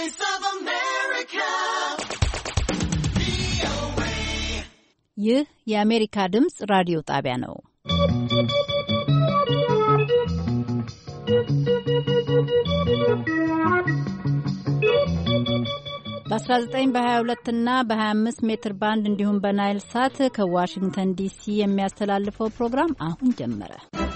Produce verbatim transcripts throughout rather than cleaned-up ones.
Voice of America. ይህ የአሜሪካ ድምጽ ራዲዮ ጣቢያ ነው። በ19 በ22 እና በ25 ሜትር ባንድ እንዲሁም በናይል ሳት ከዋሽንግተን ዲሲ የሚያስተላልፈው ፕሮግራም አሁን ጀመረ።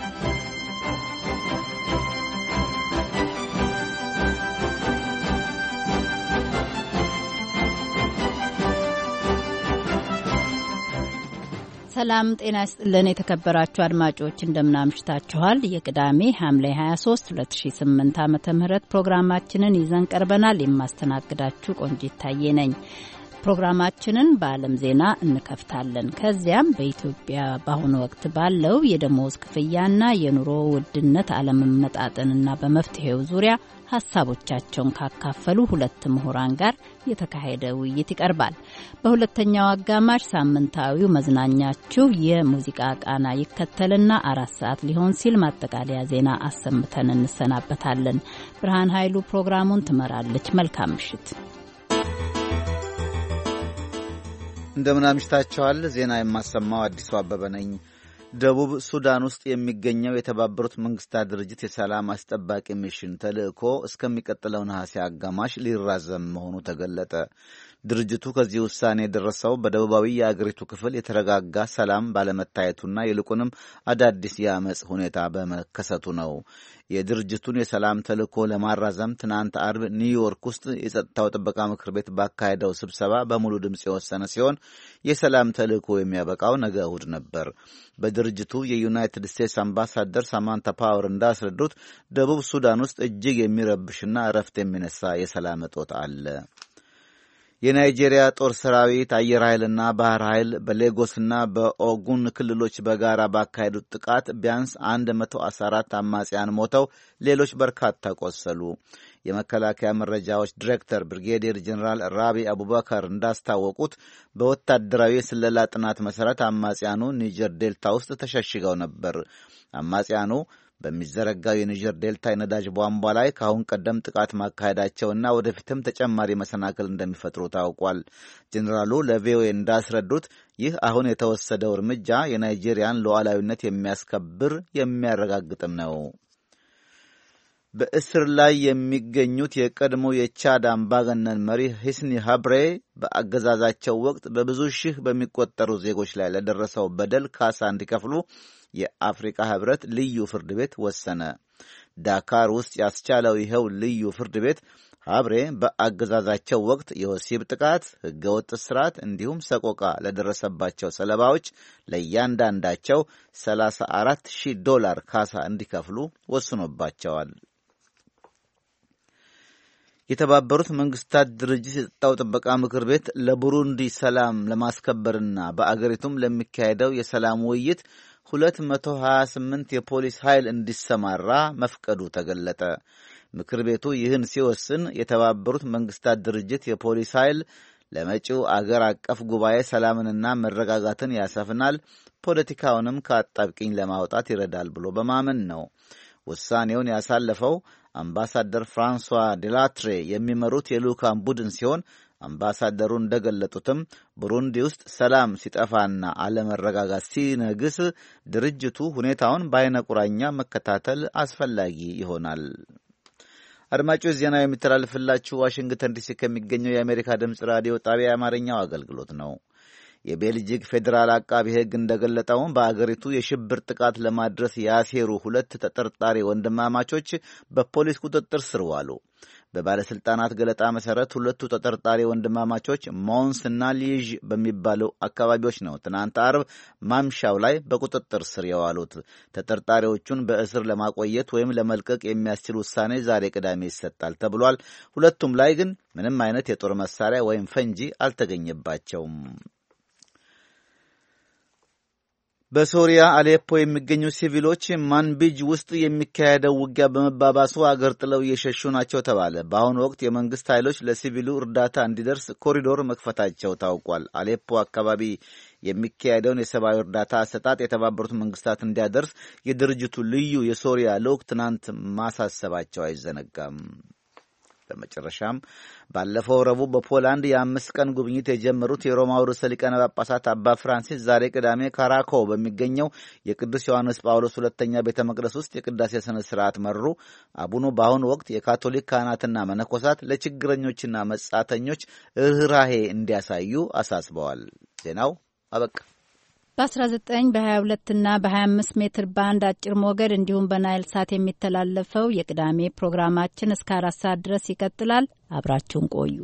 ሰላም ጤና ይስጥልን የተከበራችሁ አድማጮች እንደምናምሽታችኋል። የቅዳሜ ሐምሌ ሃያ ሶስት ሁለት ሺህ ስምንት ዓመተ ምህረት ፕሮግራማችንን ይዘን ቀርበናል። የማስተናግዳችሁ ቆንጂት ታዬ ነኝ። ፕሮግራማችንን በዓለም ዜና እንከፍታለን። ከዚያም በኢትዮጵያ በአሁኑ ወቅት ባለው የደሞዝ ክፍያና የኑሮ ውድነት አለመመጣጠንና በመፍትሄው ዙሪያ ሀሳቦቻቸውን ካካፈሉ ሁለት ምሁራን ጋር የተካሄደ ውይይት ይቀርባል። በሁለተኛው አጋማሽ ሳምንታዊው መዝናኛችሁ የሙዚቃ ቃና ይከተልና አራት ሰዓት ሊሆን ሲል ማጠቃለያ ዜና አሰምተን እንሰናበታለን። ብርሃን ኃይሉ ፕሮግራሙን ትመራለች። መልካም ምሽት። እንደምን አምሽታችኋል። ዜና የማሰማው አዲሱ አበበ ነኝ። ደቡብ ሱዳን ውስጥ የሚገኘው የተባበሩት መንግስታት ድርጅት የሰላም አስጠባቂ ሚሽን ተልእኮ እስከሚቀጥለው ነሐሴ አጋማሽ ሊራዘም መሆኑ ተገለጠ። ድርጅቱ ከዚህ ውሳኔ የደረሰው በደቡባዊ የአገሪቱ ክፍል የተረጋጋ ሰላም ባለመታየቱና ይልቁንም አዳዲስ የአመፅ ሁኔታ በመከሰቱ ነው። የድርጅቱን የሰላም ተልእኮ ለማራዘም ትናንት አርብ ኒውዮርክ ውስጥ የጸጥታው ጥበቃ ምክር ቤት ባካሄደው ስብሰባ በሙሉ ድምፅ የወሰነ ሲሆን የሰላም ተልእኮ የሚያበቃው ነገ እሁድ ነበር። በድርጅቱ የዩናይትድ ስቴትስ አምባሳደር ሳማንታ ፓወር እንዳስረዱት ደቡብ ሱዳን ውስጥ እጅግ የሚረብሽና እረፍት የሚነሳ የሰላም እጦት አለ። የናይጄሪያ ጦር ሰራዊት አየር ኃይልና ባህር ኃይል በሌጎስና በኦጉን ክልሎች በጋራ ባካሄዱት ጥቃት ቢያንስ መቶ አስራ አራት አማጽያን ሞተው ሌሎች በርካታ ቆሰሉ። የመከላከያ መረጃዎች ዲሬክተር ብሪጌዲየር ጀነራል ራቢ አቡበከር እንዳስታወቁት በወታደራዊ የስለላ ጥናት መሠረት አማጽያኑ ኒጀር ዴልታ ውስጥ ተሸሽገው ነበር። አማጽያኑ በሚዘረጋው የኒጀር ዴልታ የነዳጅ ቧንቧ ላይ ከአሁን ቀደም ጥቃት ማካሄዳቸውና ወደፊትም ተጨማሪ መሰናክል እንደሚፈጥሩ ታውቋል። ጄኔራሉ ለቪኦኤ እንዳስረዱት ይህ አሁን የተወሰደው እርምጃ የናይጄሪያን ሉዓላዊነት የሚያስከብር የሚያረጋግጥም ነው። በእስር ላይ የሚገኙት የቀድሞ የቻድ አምባገነን መሪ ሂስኒ ሀብሬ በአገዛዛቸው ወቅት በብዙ ሺህ በሚቆጠሩ ዜጎች ላይ ለደረሰው በደል ካሳ እንዲከፍሉ የአፍሪካ ህብረት ልዩ ፍርድ ቤት ወሰነ። ዳካር ውስጥ ያስቻለው ይኸው ልዩ ፍርድ ቤት ሀብሬ በአገዛዛቸው ወቅት የወሲብ ጥቃት፣ ህገወጥ እስራት እንዲሁም ሰቆቃ ለደረሰባቸው ሰለባዎች ለእያንዳንዳቸው ሰላሳ አራት ሺህ ዶላር ካሳ እንዲከፍሉ ወስኖባቸዋል። የተባበሩት መንግስታት ድርጅት የጸጥታው ጥበቃ ምክር ቤት ለቡሩንዲ ሰላም ለማስከበርና በአገሪቱም ለሚካሄደው የሰላም ውይይት ሁለት መቶ ሀያ ስምንት የፖሊስ ኃይል እንዲሰማራ መፍቀዱ ተገለጠ። ምክር ቤቱ ይህን ሲወስን የተባበሩት መንግስታት ድርጅት የፖሊስ ኃይል ለመጪው አገር አቀፍ ጉባኤ ሰላምንና መረጋጋትን ያሰፍናል፣ ፖለቲካውንም ከአጣብቂኝ ለማውጣት ይረዳል ብሎ በማመን ነው። ውሳኔውን ያሳለፈው አምባሳደር ፍራንሷ ዴላትሬ የሚመሩት የልዑካን ቡድን ሲሆን አምባሳደሩ እንደገለጡትም ቡሩንዲ ውስጥ ሰላም ሲጠፋና አለመረጋጋት ሲነግስ ድርጅቱ ሁኔታውን በዓይነ ቁራኛ መከታተል አስፈላጊ ይሆናል። አድማጮች ዜናው የሚተላለፍላችሁ ዋሽንግተን ዲሲ ከሚገኘው የአሜሪካ ድምፅ ራዲዮ ጣቢያ የአማርኛው አገልግሎት ነው። የቤልጂክ ፌዴራል አቃቢ ሕግ እንደገለጠው በአገሪቱ የሽብር ጥቃት ለማድረስ ያሴሩ ሁለት ተጠርጣሪ ወንድማማቾች በፖሊስ ቁጥጥር ስር ዋሉ። በባለስልጣናት ገለጣ መሰረት ሁለቱ ተጠርጣሪ ወንድማማቾች ሞንስ እና ሊዥ በሚባሉ አካባቢዎች ነው ትናንት አርብ ማምሻው ላይ በቁጥጥር ስር የዋሉት። ተጠርጣሪዎቹን በእስር ለማቆየት ወይም ለመልቀቅ የሚያስችል ውሳኔ ዛሬ ቅዳሜ ይሰጣል ተብሏል። ሁለቱም ላይ ግን ምንም አይነት የጦር መሳሪያ ወይም ፈንጂ አልተገኘባቸውም። በሶሪያ አሌፖ የሚገኙ ሲቪሎች ማንቢጅ ውስጥ የሚካሄደው ውጊያ በመባባሱ አገር ጥለው እየሸሹ ናቸው ተባለ። በአሁኑ ወቅት የመንግስት ኃይሎች ለሲቪሉ እርዳታ እንዲደርስ ኮሪዶር መክፈታቸው ታውቋል። አሌፖ አካባቢ የሚካሄደውን የሰብአዊ እርዳታ አሰጣጥ የተባበሩት መንግስታት እንዲያደርስ የድርጅቱ ልዩ የሶሪያ ልዑክ ትናንት ማሳሰባቸው አይዘነጋም። በመጨረሻም ባለፈው ረቡዕ በፖላንድ የአምስት ቀን ጉብኝት የጀመሩት የሮማው ርዕሰ ሊቃነ ጳጳሳት አባ ፍራንሲስ ዛሬ ቅዳሜ ካራኮው በሚገኘው የቅዱስ ዮሐንስ ጳውሎስ ሁለተኛ ቤተ መቅደስ ውስጥ የቅዳሴ ስነ ስርዓት መሩ። አቡኑ በአሁኑ ወቅት የካቶሊክ ካህናትና መነኮሳት ለችግረኞችና መጻተኞች ርኅራሄ እንዲያሳዩ አሳስበዋል። ዜናው አበቃ። በ19 በ22 እና በ25 ሜትር ባንድ አጭር ሞገድ እንዲሁም በናይል ሳት የሚተላለፈው የቅዳሜ ፕሮግራማችን እስከ አራት ሰዓት ድረስ ይቀጥላል። አብራችሁን ቆዩ።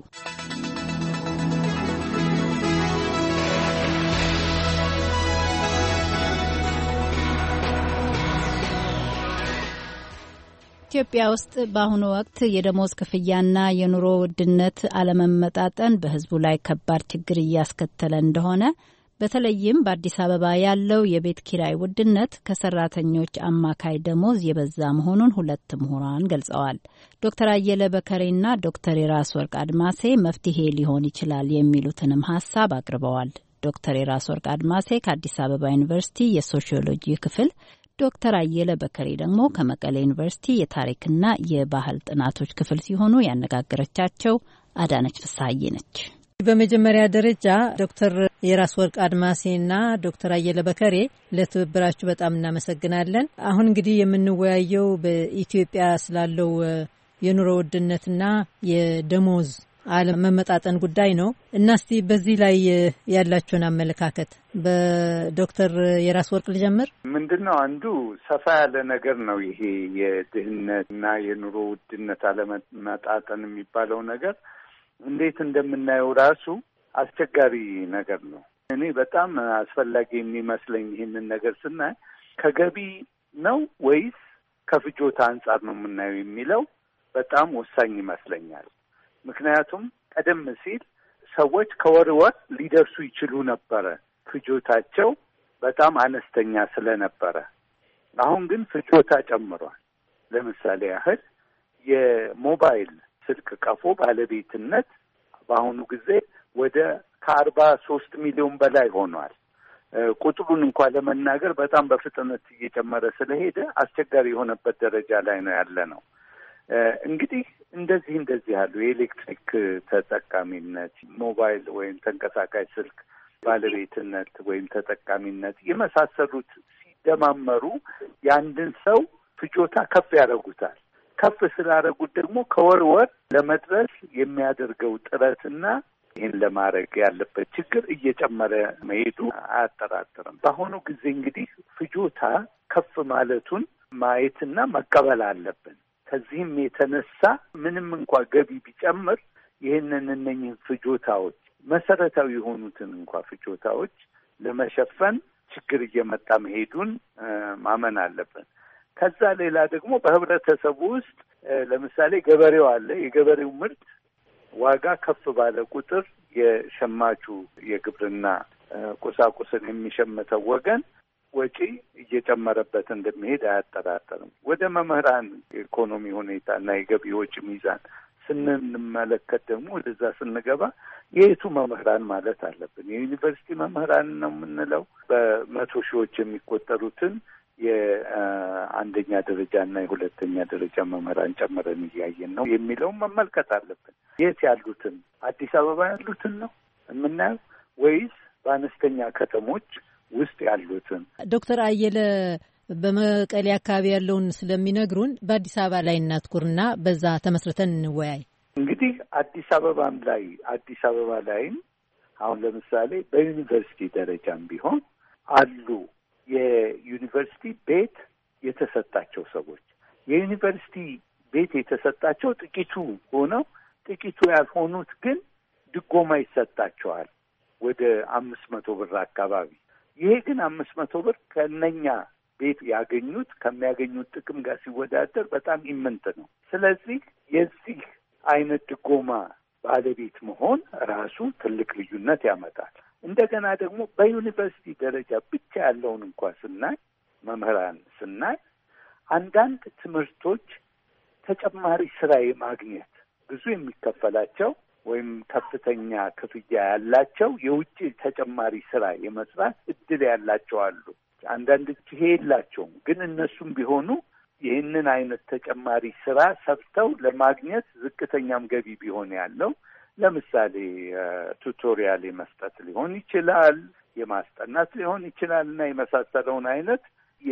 ኢትዮጵያ ውስጥ በአሁኑ ወቅት የደሞዝ ክፍያና የኑሮ ውድነት አለመመጣጠን በሕዝቡ ላይ ከባድ ችግር እያስከተለ እንደሆነ በተለይም በአዲስ አበባ ያለው የቤት ኪራይ ውድነት ከሰራተኞች አማካይ ደሞዝ የበዛ መሆኑን ሁለት ምሁራን ገልጸዋል። ዶክተር አየለ በከሬና ዶክተር የራስ ወርቅ አድማሴ መፍትሄ ሊሆን ይችላል የሚሉትንም ሀሳብ አቅርበዋል። ዶክተር የራስ ወርቅ አድማሴ ከአዲስ አበባ ዩኒቨርሲቲ የሶሺዮሎጂ ክፍል፣ ዶክተር አየለ በከሬ ደግሞ ከመቀሌ ዩኒቨርሲቲ የታሪክና የባህል ጥናቶች ክፍል ሲሆኑ ያነጋገረቻቸው አዳነች ፍስሐዬ ነች። በመጀመሪያ ደረጃ ዶክተር የራስ ወርቅ አድማሴና ዶክተር አየለ በከሬ ለትብብራችሁ በጣም እናመሰግናለን። አሁን እንግዲህ የምንወያየው በኢትዮጵያ ስላለው የኑሮ ውድነትና የደሞዝ አለመመጣጠን ጉዳይ ነው እና እስቲ በዚህ ላይ ያላችሁን አመለካከት በዶክተር የራስ ወርቅ ልጀምር። ምንድነው አንዱ ሰፋ ያለ ነገር ነው ይሄ የድህነትና የኑሮ ውድነት አለመመጣጠን የሚባለው ነገር እንዴት እንደምናየው ራሱ አስቸጋሪ ነገር ነው። እኔ በጣም አስፈላጊ የሚመስለኝ ይህንን ነገር ስናይ ከገቢ ነው ወይስ ከፍጆታ አንጻር ነው የምናየው የሚለው በጣም ወሳኝ ይመስለኛል። ምክንያቱም ቀደም ሲል ሰዎች ከወር ወር ሊደርሱ ይችሉ ነበረ፣ ፍጆታቸው በጣም አነስተኛ ስለነበረ። አሁን ግን ፍጆታ ጨምሯል። ለምሳሌ ያህል የሞባይል ስልክ ቀፎ ባለቤትነት በአሁኑ ጊዜ ወደ ከአርባ ሶስት ሚሊዮን በላይ ሆኗል። ቁጥሩን እንኳን ለመናገር በጣም በፍጥነት እየጨመረ ስለሄደ አስቸጋሪ የሆነበት ደረጃ ላይ ነው ያለ ነው። እንግዲህ እንደዚህ እንደዚህ ያሉ የኤሌክትሪክ ተጠቃሚነት፣ ሞባይል ወይም ተንቀሳቃሽ ስልክ ባለቤትነት ወይም ተጠቃሚነት የመሳሰሉት ሲደማመሩ የአንድን ሰው ፍጆታ ከፍ ያደርጉታል። ከፍ ስላደረጉት ደግሞ ከወር ወር ለመድረስ የሚያደርገው ጥረትና ይህን ለማድረግ ያለበት ችግር እየጨመረ መሄዱ አያጠራጥርም። በአሁኑ ጊዜ እንግዲህ ፍጆታ ከፍ ማለቱን ማየትና መቀበል አለብን። ከዚህም የተነሳ ምንም እንኳ ገቢ ቢጨምር ይህንን እነኝህን ፍጆታዎች መሰረታዊ የሆኑትን እንኳ ፍጆታዎች ለመሸፈን ችግር እየመጣ መሄዱን ማመን አለብን። ከዛ ሌላ ደግሞ በህብረተሰቡ ውስጥ ለምሳሌ ገበሬው አለ። የገበሬው ምርት ዋጋ ከፍ ባለ ቁጥር የሸማቹ የግብርና ቁሳቁስን የሚሸምተው ወገን ወጪ እየጨመረበት እንደሚሄድ አያጠራጠርም። ወደ መምህራን የኢኮኖሚ ሁኔታ እና የገቢ ወጪ ሚዛን ስንመለከት ደግሞ ወደዛ ስንገባ የየቱ መምህራን ማለት አለብን? የዩኒቨርሲቲ መምህራን ነው የምንለው? በመቶ ሺዎች የሚቆጠሩትን የአንደኛ ደረጃ እና የሁለተኛ ደረጃ መምህራን ጨምረን እያየን ነው የሚለውን መመልከት አለብን። የት ያሉትን አዲስ አበባ ያሉትን ነው የምናየው ወይስ በአነስተኛ ከተሞች ውስጥ ያሉትን? ዶክተር አየለ በመቀሌ አካባቢ ያለውን ስለሚነግሩን በአዲስ አበባ ላይ እናትኩርና በዛ ተመስርተን እንወያይ። እንግዲህ አዲስ አበባም ላይ አዲስ አበባ ላይም አሁን ለምሳሌ በዩኒቨርሲቲ ደረጃም ቢሆን አሉ የዩኒቨርሲቲ ቤት የተሰጣቸው ሰዎች። የዩኒቨርሲቲ ቤት የተሰጣቸው ጥቂቱ ሆነው ጥቂቱ ያልሆኑት ግን ድጎማ ይሰጣቸዋል ወደ አምስት መቶ ብር አካባቢ። ይሄ ግን አምስት መቶ ብር ከእነኛ ቤት ያገኙት ከሚያገኙት ጥቅም ጋር ሲወዳደር በጣም ኢምንት ነው። ስለዚህ የዚህ አይነት ድጎማ ባለቤት መሆን ራሱ ትልቅ ልዩነት ያመጣል። እንደገና ደግሞ በዩኒቨርሲቲ ደረጃ ብቻ ያለውን እንኳን ስናይ መምህራን ስናይ አንዳንድ ትምህርቶች ተጨማሪ ስራ የማግኘት ብዙ የሚከፈላቸው ወይም ከፍተኛ ክፍያ ያላቸው የውጭ ተጨማሪ ስራ የመስራት እድል ያላቸው አሉ። አንዳንድ ይሄ የላቸውም፣ ግን እነሱም ቢሆኑ ይህንን አይነት ተጨማሪ ስራ ሰርተው ለማግኘት ዝቅተኛም ገቢ ቢሆን ያለው ለምሳሌ ቱቶሪያል የመስጠት ሊሆን ይችላል፣ የማስጠናት ሊሆን ይችላል እና የመሳሰለውን አይነት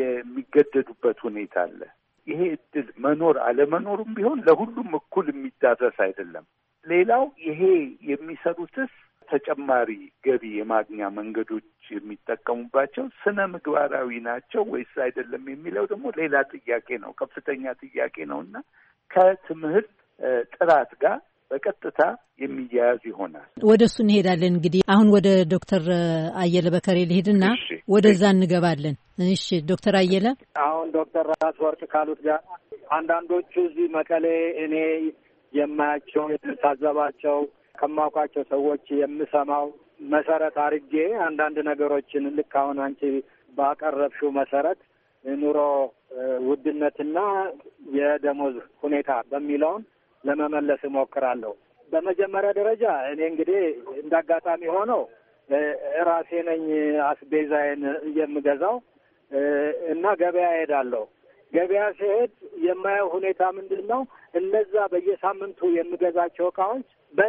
የሚገደዱበት ሁኔታ አለ። ይሄ እድል መኖር አለመኖሩም ቢሆን ለሁሉም እኩል የሚዳረስ አይደለም። ሌላው ይሄ የሚሰሩትስ ተጨማሪ ገቢ የማግኛ መንገዶች የሚጠቀሙባቸው ስነ ምግባራዊ ናቸው ወይስ አይደለም የሚለው ደግሞ ሌላ ጥያቄ ነው፣ ከፍተኛ ጥያቄ ነው እና ከትምህርት ጥራት ጋር በቀጥታ የሚያያዝ ይሆናል። ወደ እሱ እንሄዳለን። እንግዲህ አሁን ወደ ዶክተር አየለ በከሬ ልሄድና ወደዛ እንገባለን። እሺ ዶክተር አየለ፣ አሁን ዶክተር ራስ ወርቅ ካሉት ጋር አንዳንዶቹ እዚህ መቀሌ እኔ የማያቸው የታዘባቸው ከማውቃቸው ሰዎች የምሰማው መሰረት አድርጌ አንዳንድ ነገሮችን ልክ አሁን አንቺ ባቀረብሽው መሰረት ኑሮ ውድነትና የደሞዝ ሁኔታ በሚለውን ለመመለስ እሞክራለሁ። በመጀመሪያ ደረጃ እኔ እንግዲህ እንዳጋጣሚ ሆኖ ራሴ ነኝ አስቤዛዬን የምገዛው እና ገበያ እሄዳለሁ። ገበያ ሲሄድ የማየው ሁኔታ ምንድን ነው? እነዛ በየሳምንቱ የምገዛቸው እቃዎች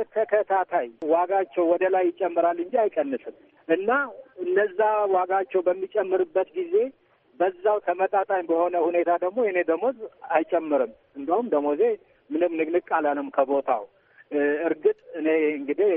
በተከታታይ ዋጋቸው ወደ ላይ ይጨምራል እንጂ አይቀንስም እና እነዛ ዋጋቸው በሚጨምርበት ጊዜ በዛው ተመጣጣኝ በሆነ ሁኔታ ደግሞ የኔ ደሞዝ አይጨምርም። እንደውም ደሞዜ ምንም ንቅንቅ አላለም ከቦታው። እርግጥ እኔ እንግዲህ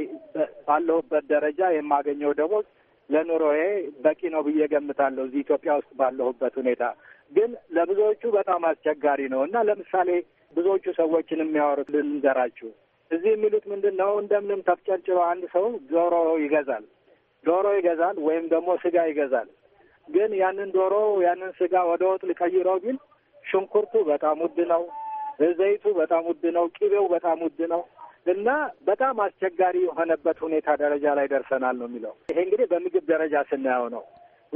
ባለሁበት ደረጃ የማገኘው ደሞዝ ለኑሮዬ በቂ ነው ብዬ ገምታለሁ እዚህ ኢትዮጵያ ውስጥ ባለሁበት ሁኔታ። ግን ለብዙዎቹ በጣም አስቸጋሪ ነው እና ለምሳሌ ብዙዎቹ ሰዎችን የሚያወሩት ልንገራችሁ። እዚህ የሚሉት ምንድን ነው? እንደምንም ተፍጨርጭሮ አንድ ሰው ዶሮ ይገዛል ዶሮ ይገዛል ወይም ደግሞ ስጋ ይገዛል። ግን ያንን ዶሮ ያንን ስጋ ወደ ወጥ ሊቀይረው ግን ሽንኩርቱ በጣም ውድ ነው፣ ዘይቱ በጣም ውድ ነው፣ ቂቤው በጣም ውድ ነው እና በጣም አስቸጋሪ የሆነበት ሁኔታ ደረጃ ላይ ደርሰናል ነው የሚለው። ይሄ እንግዲህ በምግብ ደረጃ ስናየው ነው።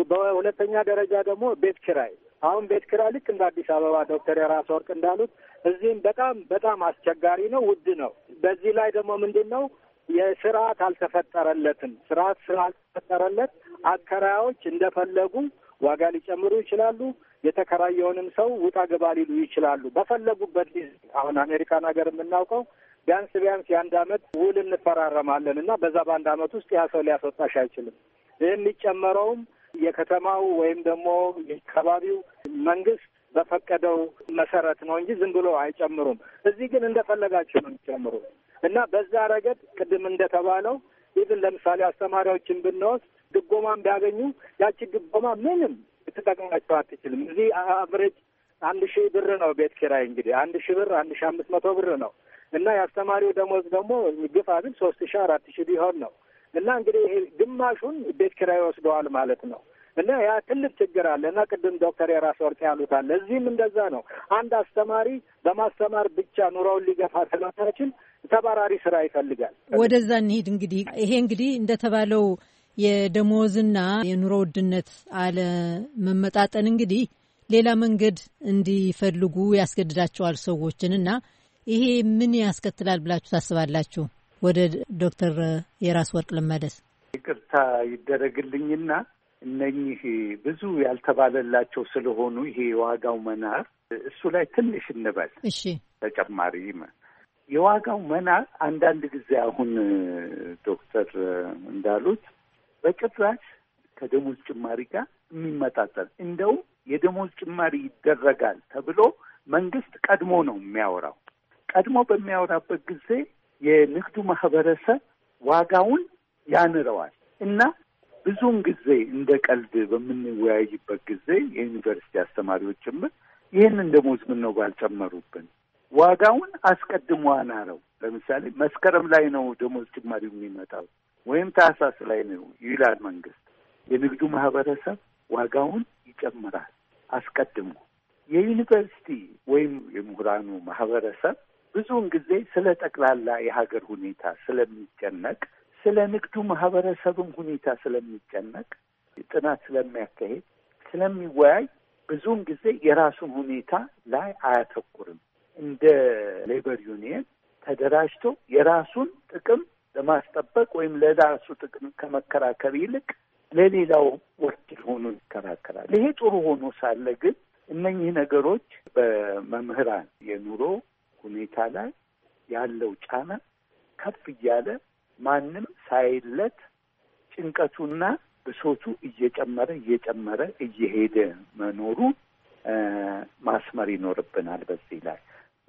በሁለተኛ ደረጃ ደግሞ ቤት ኪራይ። አሁን ቤት ኪራይ ልክ እንደ አዲስ አበባ ዶክተር የራስ ወርቅ እንዳሉት እዚህም በጣም በጣም አስቸጋሪ ነው፣ ውድ ነው። በዚህ ላይ ደግሞ ምንድን ነው የስርዓት አልተፈጠረለትም። ስርዓት ስላልተፈጠረለት አከራዮች እንደፈለጉ ዋጋ ሊጨምሩ ይችላሉ። የተከራየውንም ሰው ውጣ ገባ ሊሉ ይችላሉ በፈለጉበት ጊዜ። አሁን አሜሪካን ሀገር የምናውቀው ቢያንስ ቢያንስ የአንድ አመት ውል እንፈራረማለን እና በዛ በአንድ አመት ውስጥ ያ ሰው ሊያስወጣሽ አይችልም። ይህ የሚጨመረውም የከተማው ወይም ደግሞ የአካባቢው መንግስት በፈቀደው መሰረት ነው እንጂ ዝም ብሎ አይጨምሩም። እዚህ ግን እንደፈለጋቸው ነው የሚጨምሩ እና በዛ ረገድ ቅድም እንደተባለው ይህን ለምሳሌ አስተማሪዎችን ብንወስድ ድጎማን ቢያገኙ ያቺ ድጎማ ምንም ልትጠቅማቸው አትችልም። እዚህ አቨሬጅ አንድ ሺህ ብር ነው ቤት ኪራይ። እንግዲህ አንድ ሺህ ብር አንድ ሺህ አምስት መቶ ብር ነው እና የአስተማሪው ደሞዝ ደግሞ ግፋ ቢል ሶስት ሺህ አራት ሺህ ቢሆን ነው እና እንግዲህ ይሄ ግማሹን ቤት ኪራይ ወስደዋል ማለት ነው እና ያ ትልቅ ችግር አለ እና ቅድም ዶክተር የራስ ወርቅ ያሉት አለ። እዚህም እንደዛ ነው። አንድ አስተማሪ በማስተማር ብቻ ኑሮውን ሊገፋ ስለማይችል ተባራሪ ስራ ይፈልጋል። ወደዛ እንሂድ። እንግዲህ ይሄ እንግዲህ እንደተባለው የደሞዝና የኑሮ ውድነት አለመመጣጠን እንግዲህ ሌላ መንገድ እንዲፈልጉ ያስገድዳቸዋል ሰዎችን እና ይሄ ምን ያስከትላል ብላችሁ ታስባላችሁ? ወደ ዶክተር የራስ ወርቅ ልመለስ። ይቅርታ ይደረግልኝና እነኚህ ብዙ ያልተባለላቸው ስለሆኑ ይሄ የዋጋው መናር እሱ ላይ ትንሽ እንበል። እሺ፣ ተጨማሪ የዋጋው መናር አንዳንድ ጊዜ አሁን ዶክተር እንዳሉት በጭራሽ ከደሞዝ ጭማሪ ጋር የሚመጣጠን እንደውም የደሞዝ ጭማሪ ይደረጋል ተብሎ መንግስት ቀድሞ ነው የሚያወራው። ቀድሞ በሚያወራበት ጊዜ የንግዱ ማህበረሰብ ዋጋውን ያንረዋል እና ብዙውን ጊዜ እንደ ቀልድ በምንወያይበት ጊዜ የዩኒቨርሲቲ አስተማሪዎች ጭምር ይህንን ደሞዝ ምን ነው ባልጨመሩብን፣ ዋጋውን አስቀድሞ አናረው። ለምሳሌ መስከረም ላይ ነው ደሞዝ ጭማሪው የሚመጣው ወይም ታህሳስ ላይ ነው ይላል መንግስት። የንግዱ ማህበረሰብ ዋጋውን ይጨምራል አስቀድሞ። የዩኒቨርሲቲ ወይም የምሁራኑ ማህበረሰብ ብዙውን ጊዜ ስለ ጠቅላላ የሀገር ሁኔታ ስለሚጨነቅ፣ ስለ ንግዱ ማህበረሰብም ሁኔታ ስለሚጨነቅ፣ ጥናት ስለሚያካሄድ፣ ስለሚወያይ ብዙውን ጊዜ የራሱን ሁኔታ ላይ አያተኩርም። እንደ ሌበር ዩኒየን ተደራጅቶ የራሱን ጥቅም ለማስጠበቅ ወይም ለራሱ ጥቅም ከመከራከር ይልቅ ለሌላው ወኪል ሆኖ ይከራከራል። ይሄ ጥሩ ሆኖ ሳለ ግን እነኚህ ነገሮች በመምህራን የኑሮ ሁኔታ ላይ ያለው ጫና ከፍ እያለ ማንም ሳይለት ጭንቀቱና ብሶቱ እየጨመረ እየጨመረ እየሄደ መኖሩ ማስመር ይኖርብናል። በዚህ ላይ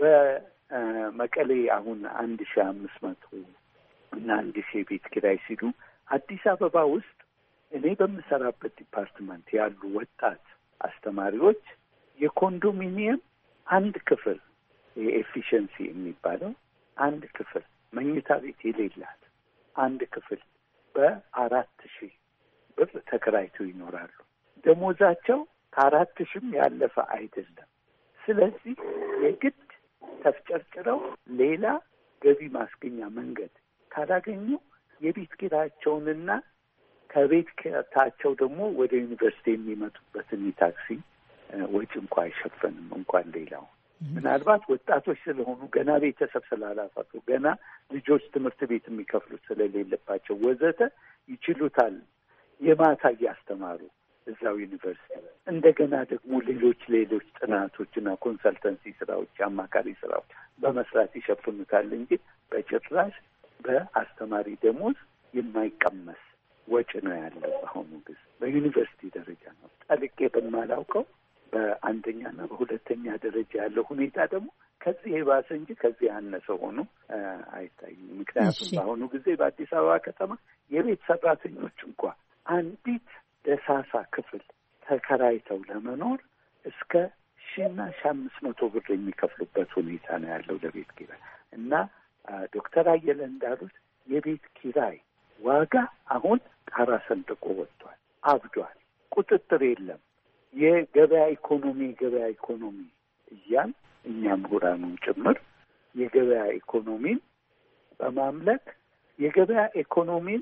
በመቀሌ አሁን አንድ ሺህ አምስት መቶ እና አንድ ሺህ ቤት ኪራይ ሲሉ አዲስ አበባ ውስጥ እኔ በምሰራበት ዲፓርትመንት ያሉ ወጣት አስተማሪዎች የኮንዶሚኒየም አንድ ክፍል የኤፊሽንሲ የሚባለው አንድ ክፍል መኝታ ቤት የሌላት አንድ ክፍል በአራት ሺህ ብር ተከራይተው ይኖራሉ። ደሞዛቸው ከአራት ሺህም ያለፈ አይደለም። ስለዚህ የግድ ተፍጨርጭረው ሌላ ገቢ ማስገኛ መንገድ ካላገኙ የቤት ኪራያቸውንና ከቤት ኪራያቸው ደግሞ ወደ ዩኒቨርሲቲ የሚመጡበትን የታክሲ ወጪ እንኳ አይሸፈንም። እንኳን ሌላው ምናልባት ወጣቶች ስለሆኑ ገና ቤተሰብ ስላላፈሩ ገና ልጆች ትምህርት ቤት የሚከፍሉት ስለሌለባቸው ወዘተ ይችሉታል የማታ እያስተማሩ እዛው ዩኒቨርሲቲ እንደገና ደግሞ ሌሎች ሌሎች ጥናቶችና ኮንሰልተንሲ ስራዎች፣ አማካሪ ስራዎች በመስራት ይሸፍኑታል እንጂ በጭራሽ በአስተማሪ ደሞዝ የማይቀመስ ወጪ ነው ያለው። በአሁኑ ጊዜ በዩኒቨርሲቲ ደረጃ ነው ጠልቄ በማላውቀው በአንደኛና በሁለተኛ ደረጃ ያለው ሁኔታ ደግሞ ከዚህ የባሰ እንጂ ከዚህ ያነሰ ሆኖ አይታይም። ምክንያቱም በአሁኑ ጊዜ በአዲስ አበባ ከተማ የቤት ሰራተኞች እንኳ አንዲት ደሳሳ ክፍል ተከራይተው ለመኖር እስከ ሺና ሺ አምስት መቶ ብር የሚከፍሉበት ሁኔታ ነው ያለው ለቤት ኪራይ እና ዶክተር አየለ እንዳሉት የቤት ኪራይ ዋጋ አሁን ጣራ ሰንጥቆ ወጥቷል፣ አብዷል። ቁጥጥር የለም። የገበያ ኢኮኖሚ ገበያ ኢኮኖሚ እያል እኛ ምሁራኑም ጭምር የገበያ ኢኮኖሚን በማምለክ የገበያ ኢኮኖሚን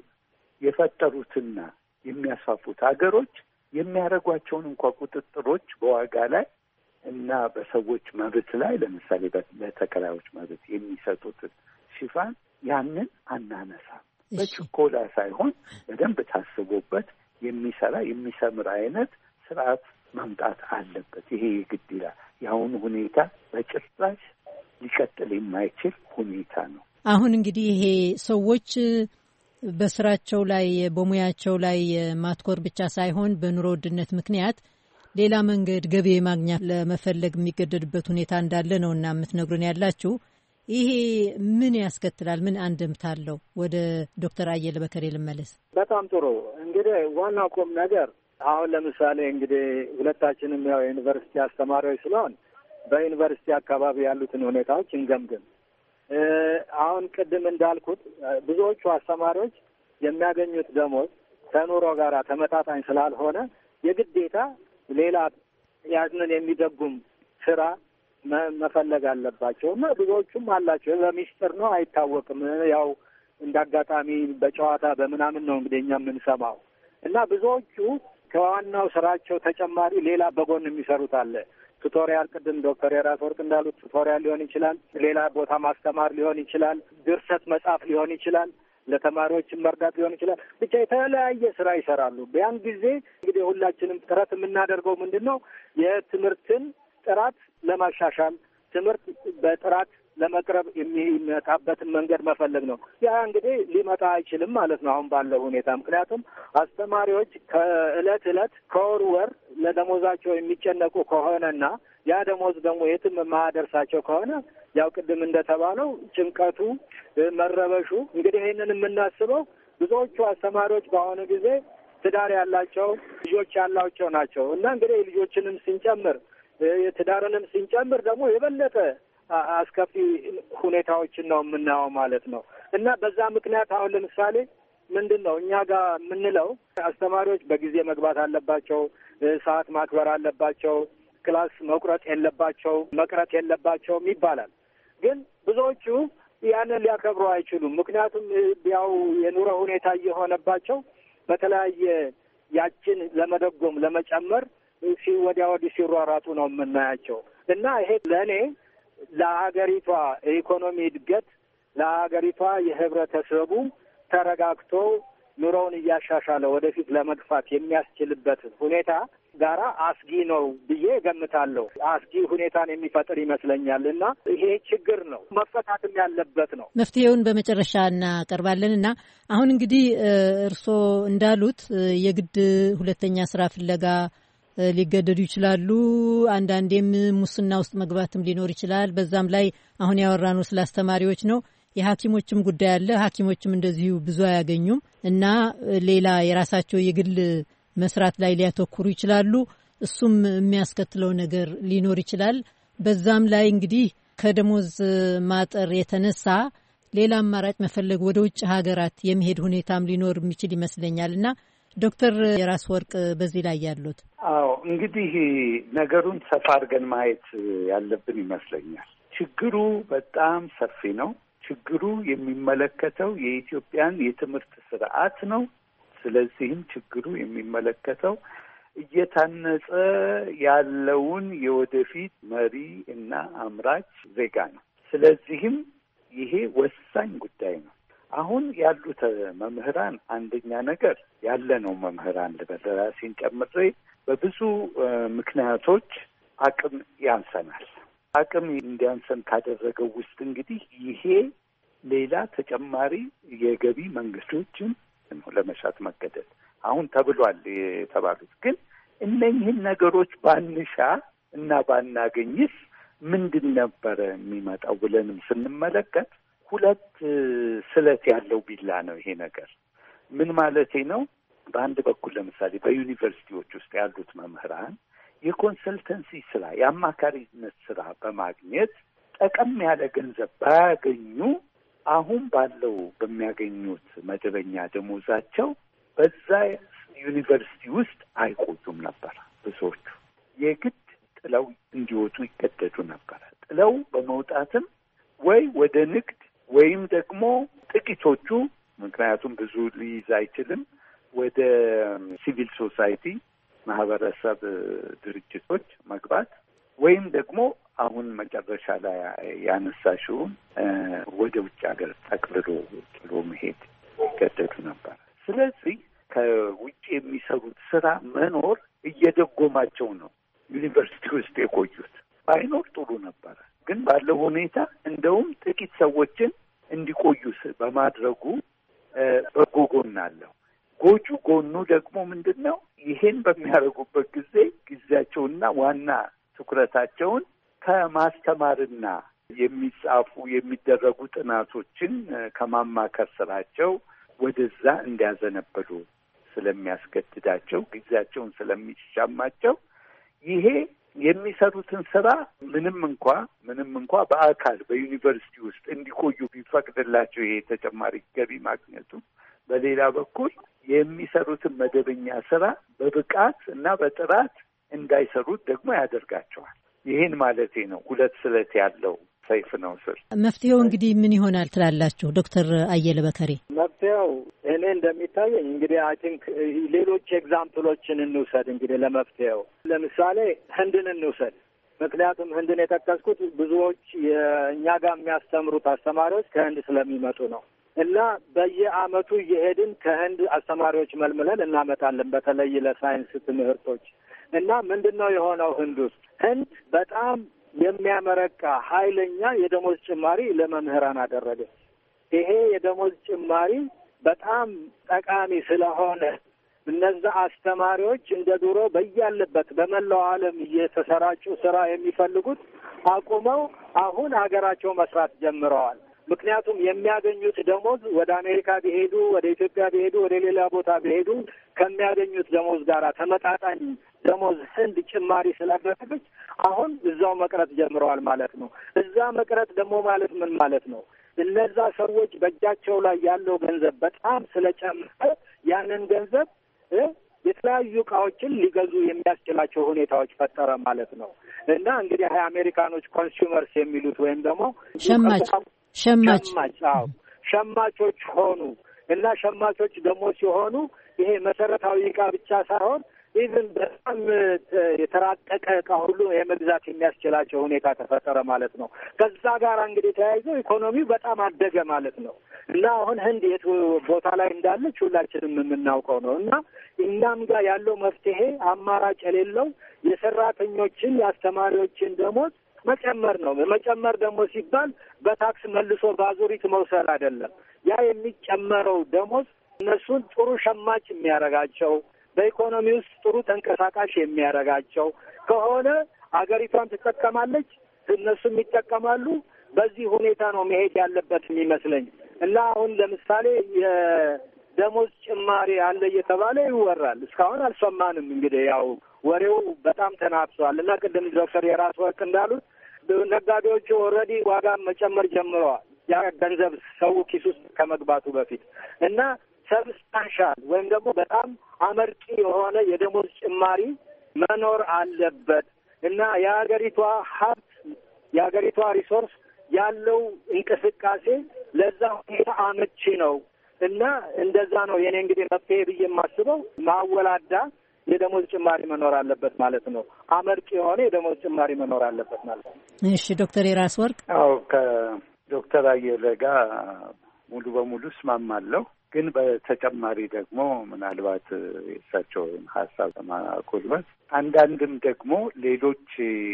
የፈጠሩትና የሚያስፋፉት ሀገሮች የሚያደርጓቸውን እንኳ ቁጥጥሮች በዋጋ ላይ እና በሰዎች መብት ላይ ለምሳሌ ለተከራዮች መብት የሚሰጡትን ሽፋን ያንን አናነሳም። በችኮላ ሳይሆን በደንብ ታስቦበት የሚሰራ የሚሰምር አይነት ስርዓት መምጣት አለበት። ይሄ የግድ ይላል። የአሁኑ ሁኔታ በጭራሽ ሊቀጥል የማይችል ሁኔታ ነው። አሁን እንግዲህ ይሄ ሰዎች በስራቸው ላይ በሙያቸው ላይ ማትኮር ብቻ ሳይሆን በኑሮ ውድነት ምክንያት ሌላ መንገድ ገቢ ማግኛ ለመፈለግ የሚገደድበት ሁኔታ እንዳለ ነው እና የምትነግሩን ያላችሁ ይሄ ምን ያስከትላል? ምን አንድምታ አለው? ወደ ዶክተር አየለ በከሬ ልመለስ። በጣም ጥሩ። እንግዲህ ዋናው ቁም ነገር አሁን ለምሳሌ እንግዲህ ሁለታችንም ያው የዩኒቨርሲቲ አስተማሪዎች ስለሆን በዩኒቨርሲቲ አካባቢ ያሉትን ሁኔታዎች እንገምግም። አሁን ቅድም እንዳልኩት ብዙዎቹ አስተማሪዎች የሚያገኙት ደሞዝ ከኑሮ ጋር ተመጣጣኝ ስላልሆነ የግዴታ ሌላ ያንን የሚደጉም ስራ መፈለግ አለባቸው እና ብዙዎቹም አላቸው። በሚስጥር ነው አይታወቅም። ያው እንዳጋጣሚ በጨዋታ በምናምን ነው እንግዲህ እኛ የምንሰማው እና ብዙዎቹ ከዋናው ስራቸው ተጨማሪ ሌላ በጎን የሚሰሩት አለ። ቱቶሪያል፣ ቅድም ዶክተር የራስ ወርቅ እንዳሉት ቱቶሪያል ሊሆን ይችላል፣ ሌላ ቦታ ማስተማር ሊሆን ይችላል፣ ድርሰት መጻፍ ሊሆን ይችላል፣ ለተማሪዎችን መርዳት ሊሆን ይችላል። ብቻ የተለያየ ስራ ይሰራሉ። ያን ጊዜ እንግዲህ ሁላችንም ጥረት የምናደርገው ምንድን ነው? የትምህርትን ጥራት ለማሻሻል ትምህርት በጥራት ለመቅረብ የሚመጣበትን መንገድ መፈለግ ነው። ያ እንግዲህ ሊመጣ አይችልም ማለት ነው አሁን ባለው ሁኔታ። ምክንያቱም አስተማሪዎች ከእለት እለት ከወር ወር ለደሞዛቸው የሚጨነቁ ከሆነና ያ ደሞዝ ደግሞ የትም የማያደርሳቸው ከሆነ ያው ቅድም እንደተባለው ጭንቀቱ፣ መረበሹ እንግዲህ ይህንን የምናስበው ብዙዎቹ አስተማሪዎች በአሁኑ ጊዜ ትዳር ያላቸው ልጆች ያላቸው ናቸው እና እንግዲህ ልጆችንም ስንጨምር የትዳርንም ስንጨምር ደግሞ የበለጠ አስከፊ ሁኔታዎችን ነው የምናየው ማለት ነው። እና በዛ ምክንያት አሁን ለምሳሌ ምንድን ነው እኛ ጋር የምንለው አስተማሪዎች በጊዜ መግባት አለባቸው፣ ሰዓት ማክበር አለባቸው፣ ክላስ መቁረጥ የለባቸው መቅረት የለባቸውም ይባላል። ግን ብዙዎቹ ያንን ሊያከብሩ አይችሉም። ምክንያቱም ያው የኑሮ ሁኔታ እየሆነባቸው በተለያየ ያችን ለመደጎም ለመጨመር ወዲያ ወዲህ ሲሯሯጡ ነው የምናያቸው እና ይሄ ለእኔ ለሀገሪቷ የኢኮኖሚ እድገት ለሀገሪቷ የህብረተሰቡ ተረጋግቶ ኑሮውን እያሻሻለ ወደፊት ለመግፋት የሚያስችልበት ሁኔታ ጋራ አስጊ ነው ብዬ እገምታለሁ። አስጊ ሁኔታን የሚፈጥር ይመስለኛል እና ይሄ ችግር ነው፣ መፈታትም ያለበት ነው። መፍትሄውን በመጨረሻ እናቀርባለን እና አሁን እንግዲህ እርስዎ እንዳሉት የግድ ሁለተኛ ስራ ፍለጋ ሊገደዱ ይችላሉ። አንዳንዴም ሙስና ውስጥ መግባትም ሊኖር ይችላል። በዛም ላይ አሁን ያወራነው ስለ አስተማሪዎች ነው። የሐኪሞችም ጉዳይ አለ። ሐኪሞችም እንደዚሁ ብዙ አያገኙም እና ሌላ የራሳቸው የግል መስራት ላይ ሊያተኩሩ ይችላሉ። እሱም የሚያስከትለው ነገር ሊኖር ይችላል። በዛም ላይ እንግዲህ ከደሞዝ ማጠር የተነሳ ሌላ አማራጭ መፈለግ ወደ ውጭ ሀገራት የመሄድ ሁኔታም ሊኖር የሚችል ይመስለኛል እና ዶክተር የራስ ወርቅ በዚህ ላይ ያሉት? አዎ እንግዲህ ነገሩን ሰፋ አድርገን ማየት ያለብን ይመስለኛል። ችግሩ በጣም ሰፊ ነው። ችግሩ የሚመለከተው የኢትዮጵያን የትምህርት ስርዓት ነው። ስለዚህም ችግሩ የሚመለከተው እየታነጸ ያለውን የወደፊት መሪ እና አምራች ዜጋ ነው። ስለዚህም ይሄ ወሳኝ ጉዳይ ነው። አሁን ያሉት መምህራን አንደኛ ነገር ያለ ነው መምህራን ለበራሴን ጨምሬ በብዙ ምክንያቶች አቅም ያንሰናል። አቅም እንዲያንሰን ካደረገው ውስጥ እንግዲህ ይሄ ሌላ ተጨማሪ የገቢ መንገዶችን ነው ለመሻት መገደድ አሁን ተብሏል የተባሉት። ግን እነኝህን ነገሮች ባንሻ እና ባናገኝስ ምንድን ነበረ የሚመጣው ብለንም ስንመለከት ሁለት ስለት ያለው ቢላ ነው ይሄ ነገር። ምን ማለቴ ነው? በአንድ በኩል ለምሳሌ በዩኒቨርሲቲዎች ውስጥ ያሉት መምህራን የኮንሰልተንሲ ስራ፣ የአማካሪነት ስራ በማግኘት ጠቀም ያለ ገንዘብ ባያገኙ አሁን ባለው በሚያገኙት መደበኛ ደሞዛቸው በዛ ዩኒቨርሲቲ ውስጥ አይቆዩም ነበር። ብዙዎቹ የግድ ጥለው እንዲወጡ ይገደዱ ነበር። ጥለው በመውጣትም ወይ ወደ ንግድ ወይም ደግሞ ጥቂቶቹ፣ ምክንያቱም ብዙ ሊይዝ አይችልም፣ ወደ ሲቪል ሶሳይቲ ማህበረሰብ ድርጅቶች መግባት ወይም ደግሞ አሁን መጨረሻ ላይ ያነሳሽውን ወደ ውጭ ሀገር ጠቅልሎ ጥሎ መሄድ ይገደዱ ነበር። ስለዚህ ከውጭ የሚሰሩት ስራ መኖር እየደጎማቸው ነው ዩኒቨርሲቲ ውስጥ የቆዩት። ባይኖር ጥሩ ነበረ። ግን ባለው ሁኔታ እንደውም ጥቂት ሰዎችን እንዲቆዩ በማድረጉ በጎ ጎን አለው። ጎጁ ጎኑ ደግሞ ምንድን ነው? ይሄን በሚያደርጉበት ጊዜ ጊዜያቸውና ዋና ትኩረታቸውን ከማስተማርና የሚጻፉ የሚደረጉ ጥናቶችን ከማማከር ስራቸው ወደዛ እንዲያዘነበሉ ስለሚያስገድዳቸው፣ ጊዜያቸውን ስለሚሻማቸው ይሄ የሚሰሩትን ስራ ምንም እንኳ ምንም እንኳ በአካል በዩኒቨርሲቲ ውስጥ እንዲቆዩ ቢፈቅድላቸው ይሄ ተጨማሪ ገቢ ማግኘቱ፣ በሌላ በኩል የሚሰሩትን መደበኛ ስራ በብቃት እና በጥራት እንዳይሰሩት ደግሞ ያደርጋቸዋል። ይህን ማለቴ ነው። ሁለት ስለት ያለው ሰይፍ ነው ስል። መፍትሄው እንግዲህ ምን ይሆናል ትላላችሁ ዶክተር አየለ በከሬ? መፍትሄው እኔ እንደሚታየኝ እንግዲህ አይ ቲንክ ሌሎች ኤግዛምፕሎችን እንውሰድ። እንግዲህ ለመፍትሄው ለምሳሌ ህንድን እንውሰድ። ምክንያቱም ህንድን የጠቀስኩት ብዙዎች የእኛ ጋር የሚያስተምሩት አስተማሪዎች ከህንድ ስለሚመጡ ነው እና በየአመቱ እየሄድን ከህንድ አስተማሪዎች መልምለን እናመጣለን፣ በተለይ ለሳይንስ ትምህርቶች። እና ምንድን ነው የሆነው ህንድ ውስጥ? ህንድ በጣም የሚያመረቃ ኃይለኛ የደሞዝ ጭማሪ ለመምህራን አደረገ። ይሄ የደሞዝ ጭማሪ በጣም ጠቃሚ ስለሆነ እነዛ አስተማሪዎች እንደ ድሮ በያለበት በመላው ዓለም እየተሰራጩ ስራ የሚፈልጉት አቁመው አሁን ሀገራቸው መስራት ጀምረዋል። ምክንያቱም የሚያገኙት ደሞዝ ወደ አሜሪካ ቢሄዱ፣ ወደ ኢትዮጵያ ቢሄዱ፣ ወደ ሌላ ቦታ ቢሄዱ ከሚያገኙት ደሞዝ ጋር ተመጣጣኝ ደሞዝ ህንድ ጭማሪ ስላደረገች አሁን እዛው መቅረት ጀምረዋል ማለት ነው። እዛ መቅረት ደግሞ ማለት ምን ማለት ነው? እነዛ ሰዎች በእጃቸው ላይ ያለው ገንዘብ በጣም ስለጨመረ ያንን ገንዘብ የተለያዩ እቃዎችን ሊገዙ የሚያስችላቸው ሁኔታዎች ፈጠረ ማለት ነው። እና እንግዲህ አሜሪካኖች ኮንሱመርስ የሚሉት ወይም ደግሞ ሸማች ሸማች አዎ ሸማቾች ሆኑ። እና ሸማቾች ደግሞ ሲሆኑ ይሄ መሰረታዊ እቃ ብቻ ሳይሆን ኢቭን በጣም የተራቀቀ ዕቃ ሁሉ የመግዛት የሚያስችላቸው ሁኔታ ተፈጠረ ማለት ነው። ከዛ ጋር እንግዲህ ተያይዞ ኢኮኖሚው በጣም አደገ ማለት ነው እና አሁን ህንድ የት ቦታ ላይ እንዳለች ሁላችንም የምናውቀው ነው እና እኛም ጋር ያለው መፍትሄ አማራጭ የሌለው የሰራተኞችን የአስተማሪዎችን ደሞዝ መጨመር ነው። መጨመር ደግሞ ሲባል በታክስ መልሶ ባዙሪት መውሰድ አይደለም። ያ የሚጨመረው ደሞዝ እነሱን ጥሩ ሸማች የሚያደርጋቸው በኢኮኖሚ ውስጥ ጥሩ ተንቀሳቃሽ የሚያደርጋቸው ከሆነ አገሪቷን ትጠቀማለች፣ እነሱም ይጠቀማሉ። በዚህ ሁኔታ ነው መሄድ ያለበት የሚመስለኝ እና አሁን ለምሳሌ የደሞዝ ጭማሪ አለ እየተባለ ይወራል። እስካሁን አልሰማንም። እንግዲህ ያው ወሬው በጣም ተናፍሷል እና ቅድም ዶክተር የራስ ወርቅ እንዳሉት ነጋዴዎቹ ኦልሬዲ ዋጋ መጨመር ጀምረዋል። ያ ገንዘብ ሰው ኪስ ውስጥ ከመግባቱ በፊት እና ሰብስታንሻል ወይም ደግሞ በጣም አመርቂ የሆነ የደሞዝ ጭማሪ መኖር አለበት እና የሀገሪቷ ሀብት የሀገሪቷ ሪሶርስ ያለው እንቅስቃሴ ለዛ ሁኔታ አመቺ ነው እና እንደዛ ነው የኔ እንግዲህ መፍትሄ ብዬ የማስበው ማወላዳ የደሞዝ ጭማሪ መኖር አለበት ማለት ነው። አመርቂ የሆነ የደሞዝ ጭማሪ መኖር አለበት ማለት ነው። እሺ ዶክተር የራስ ወርቅ። አዎ ከዶክተር አየለ ጋር ሙሉ በሙሉ እስማማለሁ። ግን በተጨማሪ ደግሞ ምናልባት የእሳቸውን ሀሳብ ለማጎልበት አንዳንድም ደግሞ ሌሎች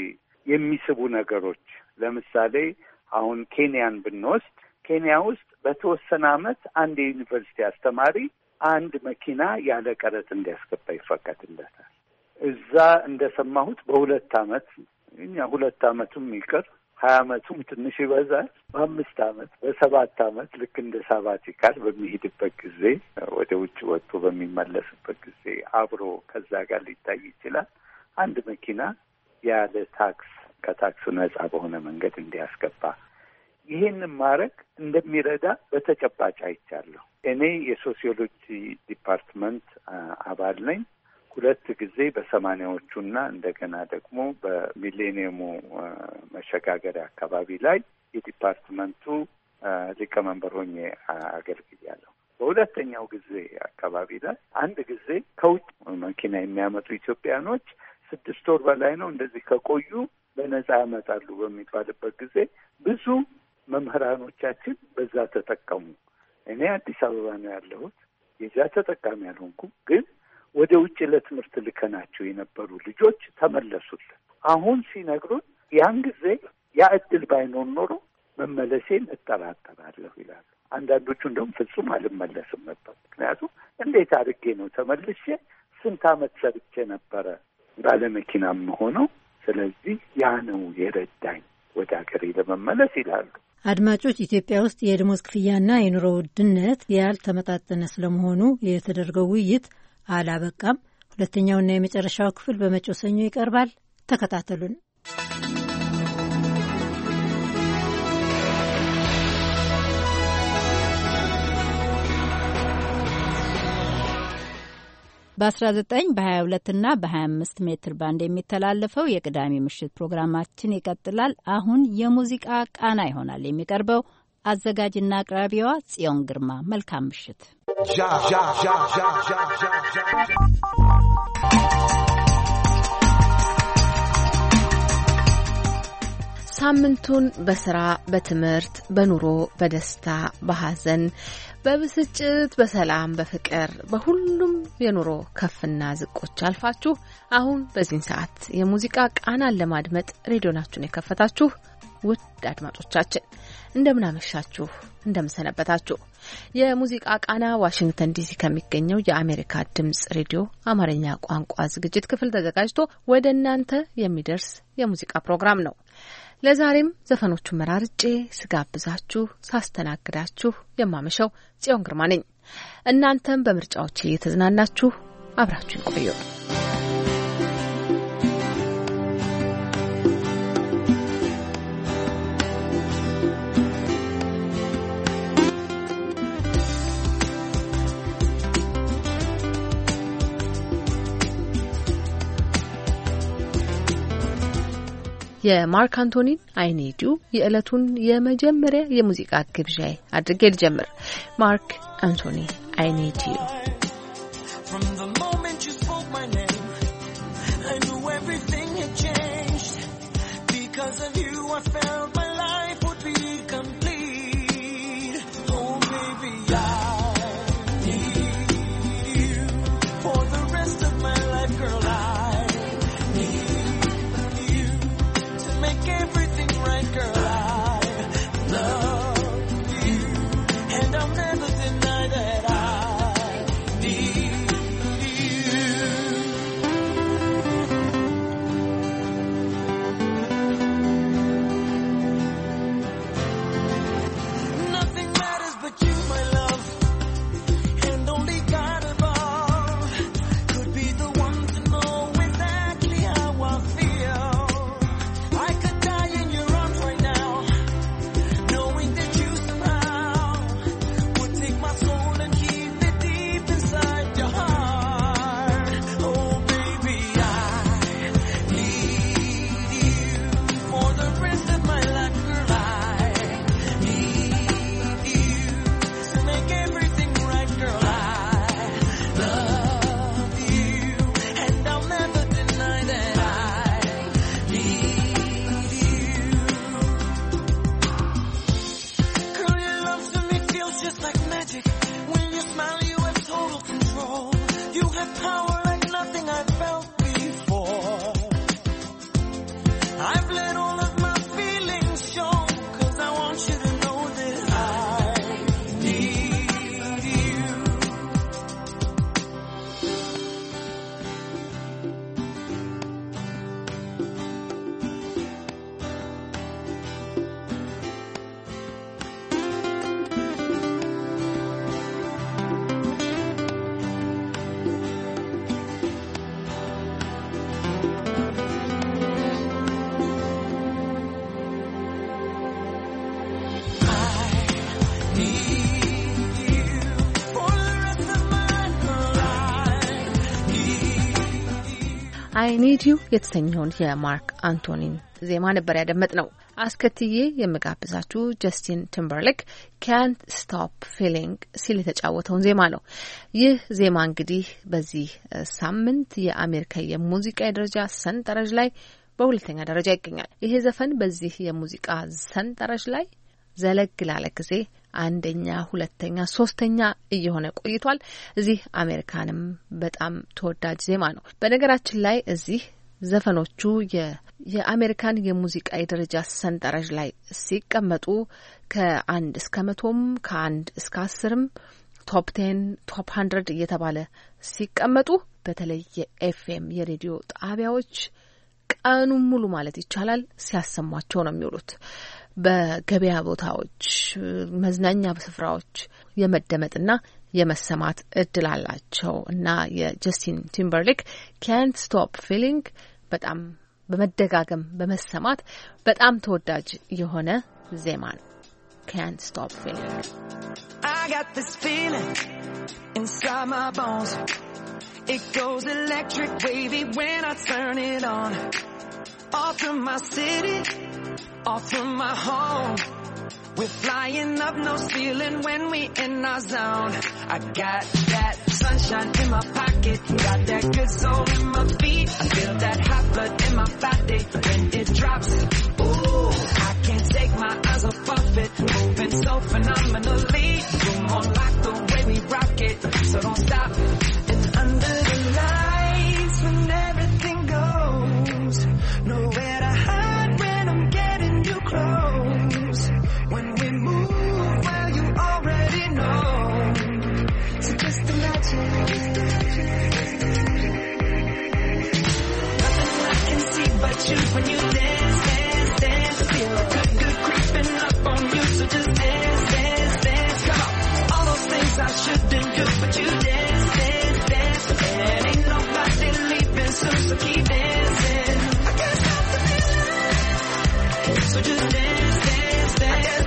የሚስቡ ነገሮች ለምሳሌ አሁን ኬንያን ብንወስድ ኬንያ ውስጥ በተወሰነ ዓመት አንድ የዩኒቨርሲቲ አስተማሪ አንድ መኪና ያለ ቀረጥ እንዲያስገባ ይፈቀድለታል። እዛ እንደሰማሁት በሁለት ዓመት እኛ ሁለት ዓመቱም ይቅር ሀያ ዓመቱም ትንሽ ይበዛል። በአምስት ዓመት በሰባት ዓመት ልክ እንደ ሳባቲካል በሚሄድበት ጊዜ ወደ ውጭ ወጥቶ በሚመለስበት ጊዜ አብሮ ከዛ ጋር ሊታይ ይችላል። አንድ መኪና ያለ ታክስ ከታክስ ነጻ በሆነ መንገድ እንዲያስገባ ይሄንን ማድረግ እንደሚረዳ በተጨባጭ አይቻለሁ። እኔ የሶሲዮሎጂ ዲፓርትመንት አባል ነኝ። ሁለት ጊዜ በሰማኒያዎቹና እንደገና ደግሞ በሚሌኒየሙ መሸጋገሪያ አካባቢ ላይ የዲፓርትመንቱ ሊቀመንበር ሆኜ አገልግያለሁ። በሁለተኛው ጊዜ አካባቢ ላይ አንድ ጊዜ ከውጭ መኪና የሚያመጡ ኢትዮጵያኖች ስድስት ወር በላይ ነው እንደዚህ ከቆዩ በነጻ ያመጣሉ በሚባልበት ጊዜ ብዙ መምህራኖቻችን በዛ ተጠቀሙ። እኔ አዲስ አበባ ነው ያለሁት፣ የዛ ተጠቃሚ አልሆንኩም። ግን ወደ ውጭ ለትምህርት ልከናቸው የነበሩ ልጆች ተመለሱልን። አሁን ሲነግሩን ያን ጊዜ ያ እድል ባይኖር ኖሮ መመለሴን እጠራጠራለሁ ይላሉ። አንዳንዶቹ እንደውም ፍጹም አልመለስም ነበር። ምክንያቱም እንዴት አድርጌ ነው ተመልሼ ስንት ዓመት ሰርቼ ነበረ ባለመኪናም ሆነው። ስለዚህ ያ ነው የረዳኝ ወደ ሀገሬ ለመመለስ ይላሉ። አድማጮች፣ ኢትዮጵያ ውስጥ የደሞዝ ክፍያና የኑሮ ውድነት ያልተመጣጠነ ስለመሆኑ የተደረገው ውይይት አላበቃም። ሁለተኛውና የመጨረሻው ክፍል በመጪው ሰኞ ይቀርባል። ተከታተሉን። በአስራ ዘጠኝ በሀያ ሁለት እና በሀያ አምስት ሜትር ባንድ የሚተላለፈው የቅዳሜ ምሽት ፕሮግራማችን ይቀጥላል። አሁን የሙዚቃ ቃና ይሆናል የሚቀርበው። አዘጋጅና አቅራቢዋ ጽዮን ግርማ። መልካም ምሽት። ሳምንቱን በስራ፣ በትምህርት፣ በኑሮ፣ በደስታ፣ በሐዘን፣ በብስጭት፣ በሰላም፣ በፍቅር፣ በሁሉም የኑሮ ከፍና ዝቆች አልፋችሁ አሁን በዚህን ሰዓት የሙዚቃ ቃናን ለማድመጥ ሬዲዮናችሁን የከፈታችሁ ውድ አድማጮቻችን እንደምናመሻችሁ፣ እንደምሰነበታችሁ። የሙዚቃ ቃና ዋሽንግተን ዲሲ ከሚገኘው የአሜሪካ ድምጽ ሬዲዮ አማርኛ ቋንቋ ዝግጅት ክፍል ተዘጋጅቶ ወደ እናንተ የሚደርስ የሙዚቃ ፕሮግራም ነው። ለዛሬም ዘፈኖቹን መራርጬ ስጋብዛችሁ ሳስተናግዳችሁ የማመሸው ጽዮን ግርማ ነኝ። እናንተም በምርጫዎች እየተዝናናችሁ አብራችሁን ቆዩ። የማርክ አንቶኒን አይ ኒድ ዩ የዕለቱን የመጀመሪያ የሙዚቃ ግብዣይ አድርጌ ልጀምር። ማርክ አንቶኒ አይ ኒድ ዩ. From the moment you spoke my name, power like nothing I've felt before. I've let all of my feelings show, 'cause I want you to know that I need you. I Need You የተሰኘውን የማርክ አንቶኒን ዜማ ነበር ያደመጥነው። አስከትዬ የምጋብዛችሁ ጀስቲን ቲምበርሌክ Can't Stop Feeling ሲል የተጫወተውን ዜማ ነው። ይህ ዜማ እንግዲህ በዚህ ሳምንት የአሜሪካ የሙዚቃ የደረጃ ሰንጠረዥ ላይ በሁለተኛ ደረጃ ይገኛል። ይሄ ዘፈን በዚህ የሙዚቃ ሰንጠረዥ ላይ ዘለግ ላለ ጊዜ አንደኛ፣ ሁለተኛ፣ ሶስተኛ እየሆነ ቆይቷል። እዚህ አሜሪካንም በጣም ተወዳጅ ዜማ ነው። በነገራችን ላይ እዚህ ዘፈኖቹ የአሜሪካን የሙዚቃ የደረጃ ሰንጠረዥ ላይ ሲቀመጡ ከአንድ እስከ መቶም ከአንድ እስከ አስርም ቶፕ ቴን ቶፕ ሀንድረድ እየተባለ ሲቀመጡ በተለይ የኤፍኤም የሬዲዮ ጣቢያዎች ቀኑን ሙሉ ማለት ይቻላል ሲያሰሟቸው ነው የሚውሉት። በገበያ ቦታዎች፣ መዝናኛ ስፍራዎች የመደመጥና የመሰማት እድል አላቸው እና የጀስቲን ቲምበርሌክ Can't Stop Feeling በጣም በመደጋገም በመሰማት በጣም ተወዳጅ የሆነ ዜማ ነው። Can't Stop Feeling. I got this feeling inside my bones. It goes electric wavy when I turn it on. Off from my city, off from my home. We're flying up, no ceiling when we in our zone. I got that sunshine in my pocket, got that good soul in my feet. I feel that hot blood in my body when it drops. Ooh, I can't take my eyes off of it, moving so phenomenally. Come on, like the way we rock it, so don't stop. And under the lights when everything goes, nowhere to hide when I'm getting you close. When we move, well, you already know. So just imagine. Nothing I can see but you when you dance, dance, dance. Feel good, good creeping up on you. So just dance, dance, dance. Come on. All those things I shouldn't do, but you dance, dance, dance. And ain't nobody leaving soon, so keep dancing. I can't stop the feeling. So just dance, dance, dance.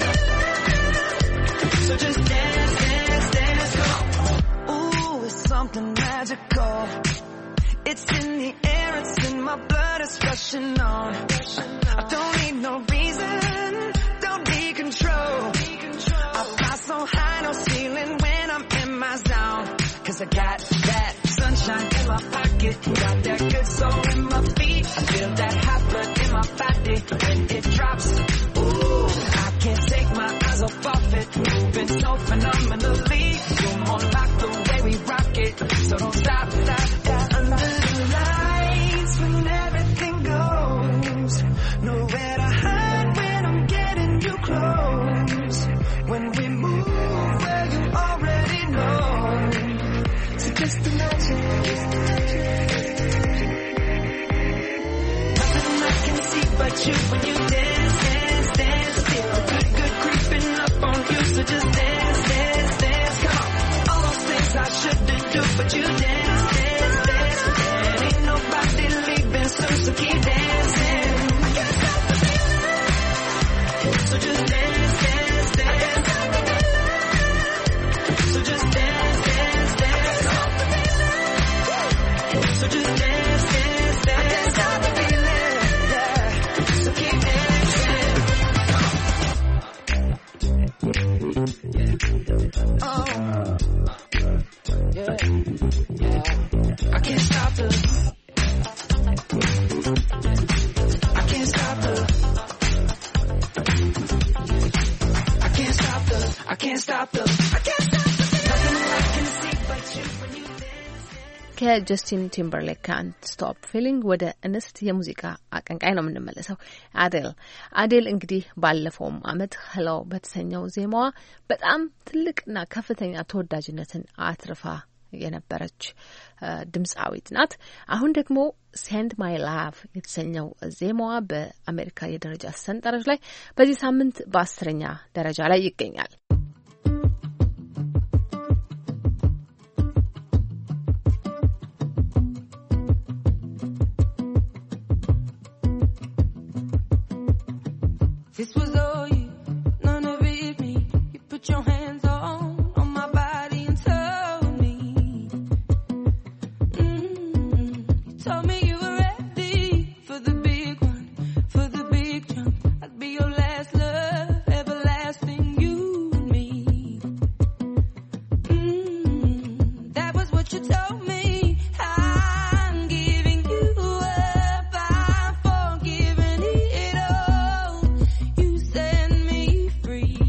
So just dance, dance, dance, come on. Ooh, it's something magical. It's in the air, it's in my blood, it's rushing on. I don't need no reason, don't need control. I fly so high, no ceiling when I'm in my zone. 'Cause I got that sunshine in my pocket, got that good soul in my feet. I feel that hot blood in my body when it drops. Ooh, I can't take my eyes off of it, moving so phenomenally. You're more like the way we rock it, so don't stop, stop, stop. Under the lights when everything goes, nowhere to hide when I'm getting you close. When we move, well, you already know. So just imagine. Nothing I can see but you when you dance, dance, dance. Feel good, good creeping up on you. So just dance, dance, dance. Come on. All those things I shouldn't do, but you dance, dance, dance. And ain't nobody leaving soon, so keep dancing. I can't stop the feeling. So just dance, dance, dance. So just dance, dance, dance. So just dance, dance, dance. I can't stop the feeling. Yeah. So keep dancing. Oh. Yeah. Yeah. I can't stop the. I can't stop the. I can't stop the. I can't stop the. I can't stop the. Nothing I can see but you when you dance. ከጀስቲን ቲምበርሌክ ካንት ስቶፕ ፊሊንግ ወደ እንስት የሙዚቃ አቀንቃይ ነው የምንመለሰው። አዴል አዴል እንግዲህ ባለፈውም አመት ሄሎ በተሰኘው ዜማዋ በጣም ትልቅና ከፍተኛ ተወዳጅነትን አትርፋ የነበረች ድምጻዊት ናት። አሁን ደግሞ ሴንድ ማይ ላቭ የተሰኘው ዜማዋ በአሜሪካ የደረጃ ሰንጠረዥ ላይ በዚህ ሳምንት በአስረኛ ደረጃ ላይ ይገኛል። This was all you, none of it me. You put your hands on, on my body and told me. Mm-hmm. You told me you were ready for the big one, for the big jump. I'd be your last love, everlasting, you and me. Mm-hmm. That was what you told me. I'm giving you up, I'm forgiving it all. You set me free.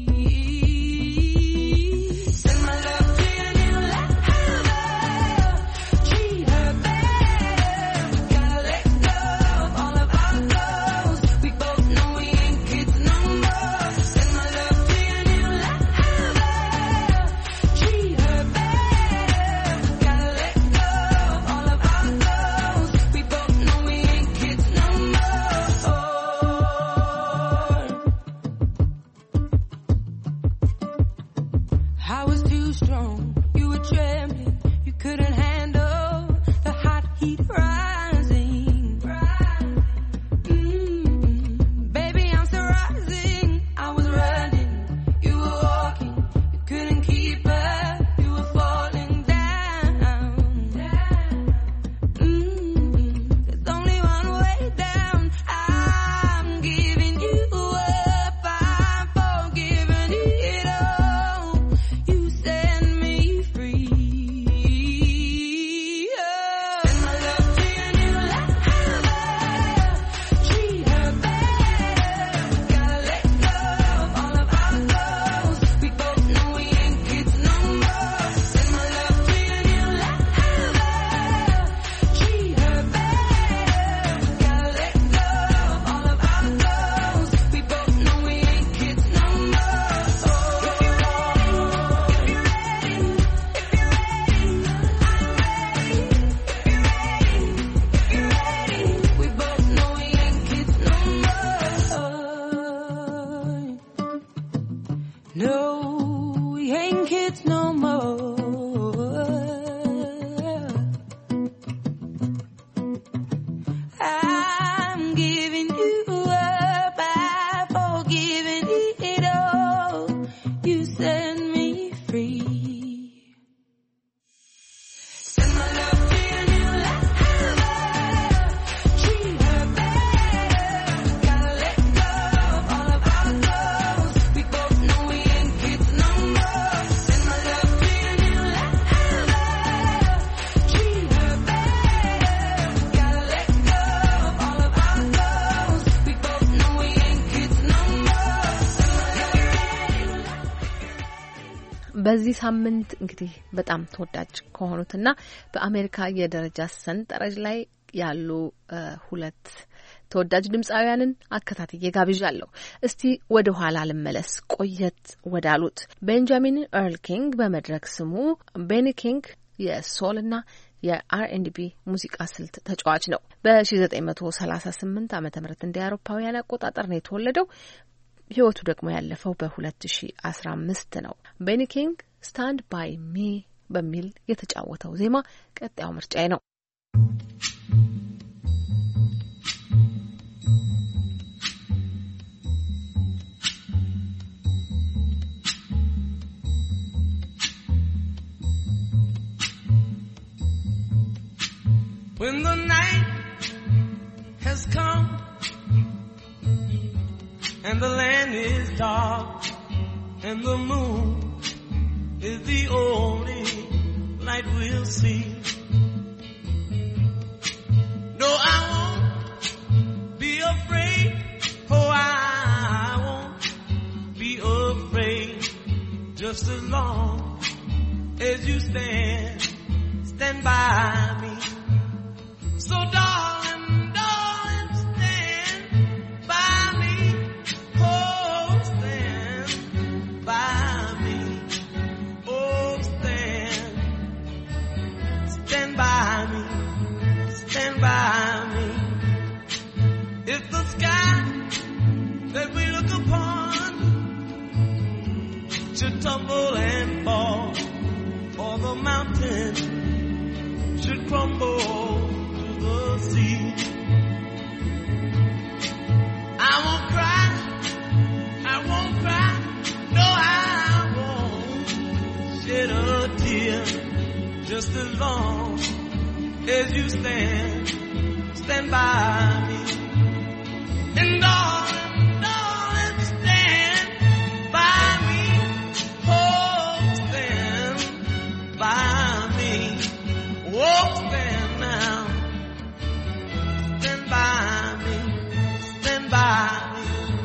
Send my love to your new lover. Treat her better. Gotta let go of all of our goals. We both know we ain't kids no more. Send my love to your new lover. Treat her better. Gotta let go of all of our goals. We both know we ain't kids no more. I was too strong, you were trembling, you couldn't handle the hot heat rising. Mm-mm. Baby, I'm still rising. I was running, you were walking, you couldn't keep up, you were falling down. Mm-mm. There's only one way down. I'm giving you up, I'm forgiving it all. You set me free. Send my love to your new lover. Treat her better. Gotta let go of all of our goals. We both know we ain't kids no more. Send my love to your new lover. Treat her better. Gotta let go of all of our goals. We both know we ain't kids no more. If you're ready, if you're ready, if you're ready, I'm ready. If you're ready, if you're ready, we both know we ain't kids no more. No, we ain't kids no more. I'm giving you up, I'm forgiving it all. You set me free. Send my love to your new lover. Treat her better. Gotta let go of all of our goals. We both know we ain't kids no more. Send my love to your new lover. Treat her better. Gotta let go of all of our goals. We both know we ain't kids no more. በዚህ ሳምንት እንግዲህ በጣም ተወዳጅ ከሆኑትና በአሜሪካ የደረጃ ሰንጠረዥ ላይ ያሉ እ ሁለት ተወዳጅ ድምጻውያንን አከታትዬ ጋብዣለሁ። እስቲ ወደ ኋላ ልመለስ ቆየት ወዳሉት ቤንጃሚን ኤርል ኪንግ በመድረክ ስሙ ቤኒ ኪንግ የሶልና የአርኤንቢ ሙዚቃ ስልት ተጫዋች ነው። በ1938 ዓመተ ምህረት እንደ አውሮፓውያን አቆጣጠር ነው የተወለደው። ህይወቱ ደግሞ ያለፈው በ2015 ነው። ቤኒ ኪንግ ስታንድ ባይ ሚ በሚል የተጫወተው ዜማ ቀጣዩ ምርጫዬ ነው። When the night has come and the land is dark and the moon is the only light we'll see. No, I won't be afraid. Oh, I won't be afraid. Just as long as you stand stand by me. So darling, darling, stand by me. Oh, stand by me. Oh, stand, stand by me. Stand by me. If the sky that we look upon should tumble and fall, or the mountain should crumble to the sea, I won't cry, I won't cry, no I won't shed a tear, just as long as you stand, stand by me. And darling, darling, stand by me. Oh, stand by me. Oh, stand now. Stand by me. Stand by me.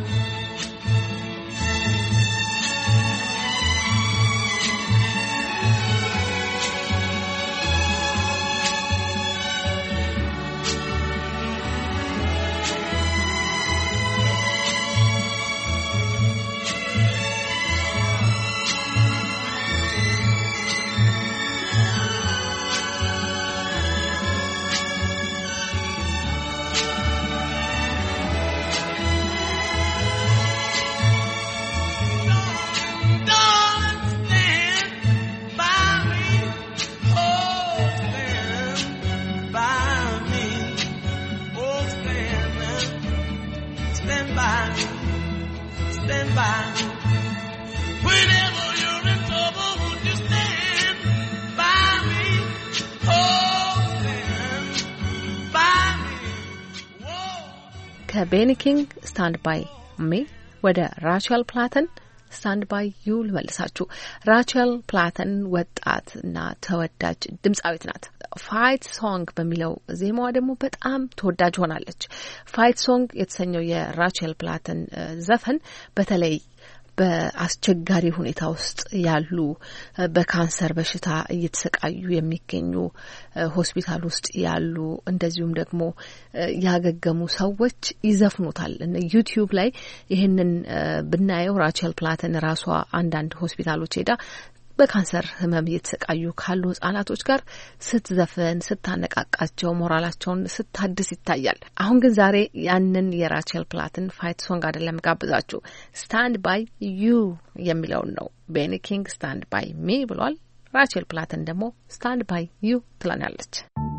ከቤኒ ኪንግ ስታንድ ባይ ሚ ወደ ራቸል ፕላተን ስታንድ ባይ ዩ ልመልሳችሁ። ራቸል ፕላተን ወጣትና ተወዳጅ ድምጻዊት ናት። ፋይት ሶንግ በሚለው ዜማዋ ደግሞ በጣም ተወዳጅ ሆናለች። ፋይት ሶንግ የተሰኘው የራቸል ፕላተን ዘፈን በተለይ በአስቸጋሪ ሁኔታ ውስጥ ያሉ በካንሰር በሽታ እየተሰቃዩ የሚገኙ ሆስፒታል ውስጥ ያሉ እንደዚሁም ደግሞ ያገገሙ ሰዎች ይዘፍኑታል። ዩቲዩብ ላይ ይሄንን ብናየው ራቸል ፕላተን ራሷ አንዳንድ ሆስፒታሎች ሄዳ በካንሰር ህመም እየተሰቃዩ ካሉ ህጻናቶች ጋር ስትዘፍን ስታነቃቃቸው ሞራላቸውን ስታድስ ይታያል። አሁን ግን ዛሬ ያንን የራቸል ፕላተን ፋይት ሶንግ አይደለም ጋብዛችሁ ስታንድ ባይ ዩ የሚለውን ነው። ቤኒ ኪንግ ስታንድ ባይ ሚ ብሏል። ራቸል ፕላተን ደግሞ ስታንድ ባይ ዩ ትላናለች።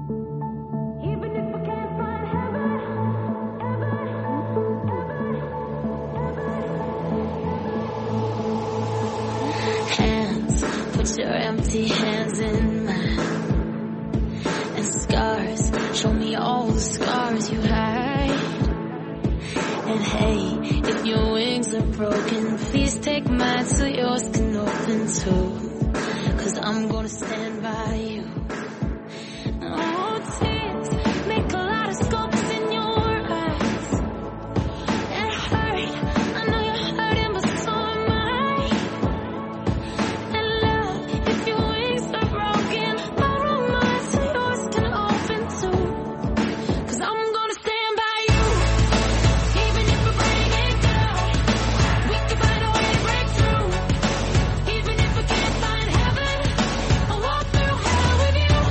Put your empty hands in mine. And scars, show me all the scars you hide. And hey, if your wings are broken, please take mine so yours can open too. Cause I'm gonna stand by you. Oh, tears make a lot of scopes in your eyes. It hurt, I know you're hurting, but so am I. Even if I can't find heaven, I'll walk through hell with you.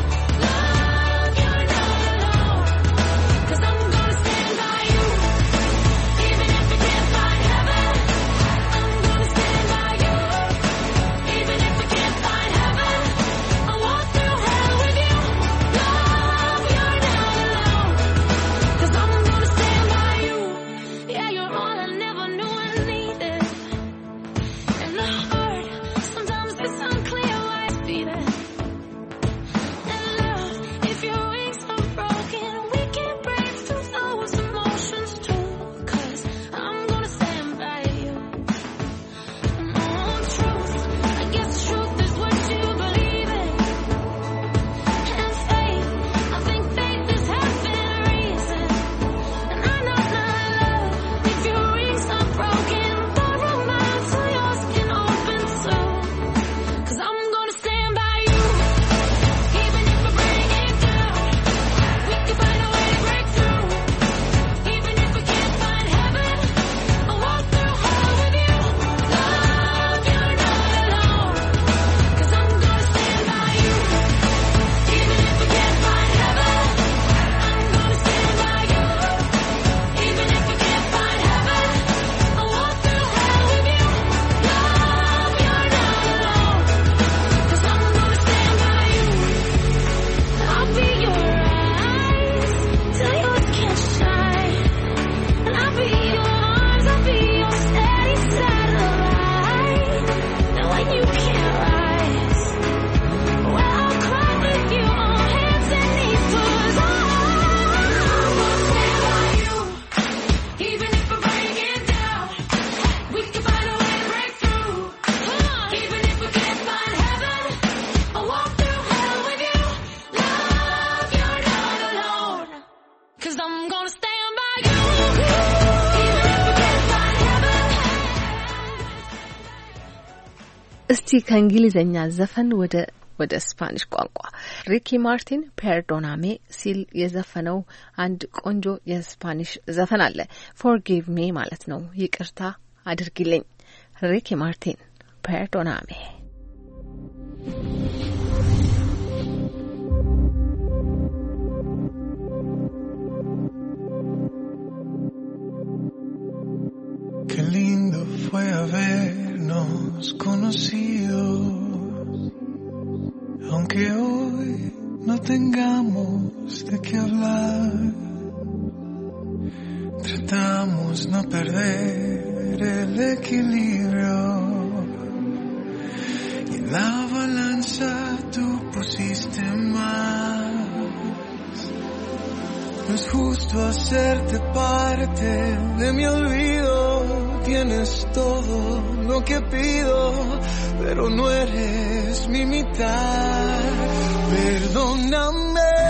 እስቲ ከእንግሊዘኛ ዘፈን ወደ ወደ ስፓኒሽ ቋንቋ ሪኪ ማርቲን ፐርዶናሜ ሲል የዘፈነው አንድ ቆንጆ የስፓኒሽ ዘፈን አለ። ፎርጊቭ ሚ ማለት ነው፣ ይቅርታ አድርጊልኝ። ሪኪ ማርቲን ፐርዶናሜ። Qué lindo fue habernos conocido, aunque hoy no tengamos de qué hablar. Tratamos no perder el equilibrio y en la balanza tú pusiste más. No es justo hacerte parte de mi olvido. Tienes todo lo que pido, pero no eres mi mitad. Perdóname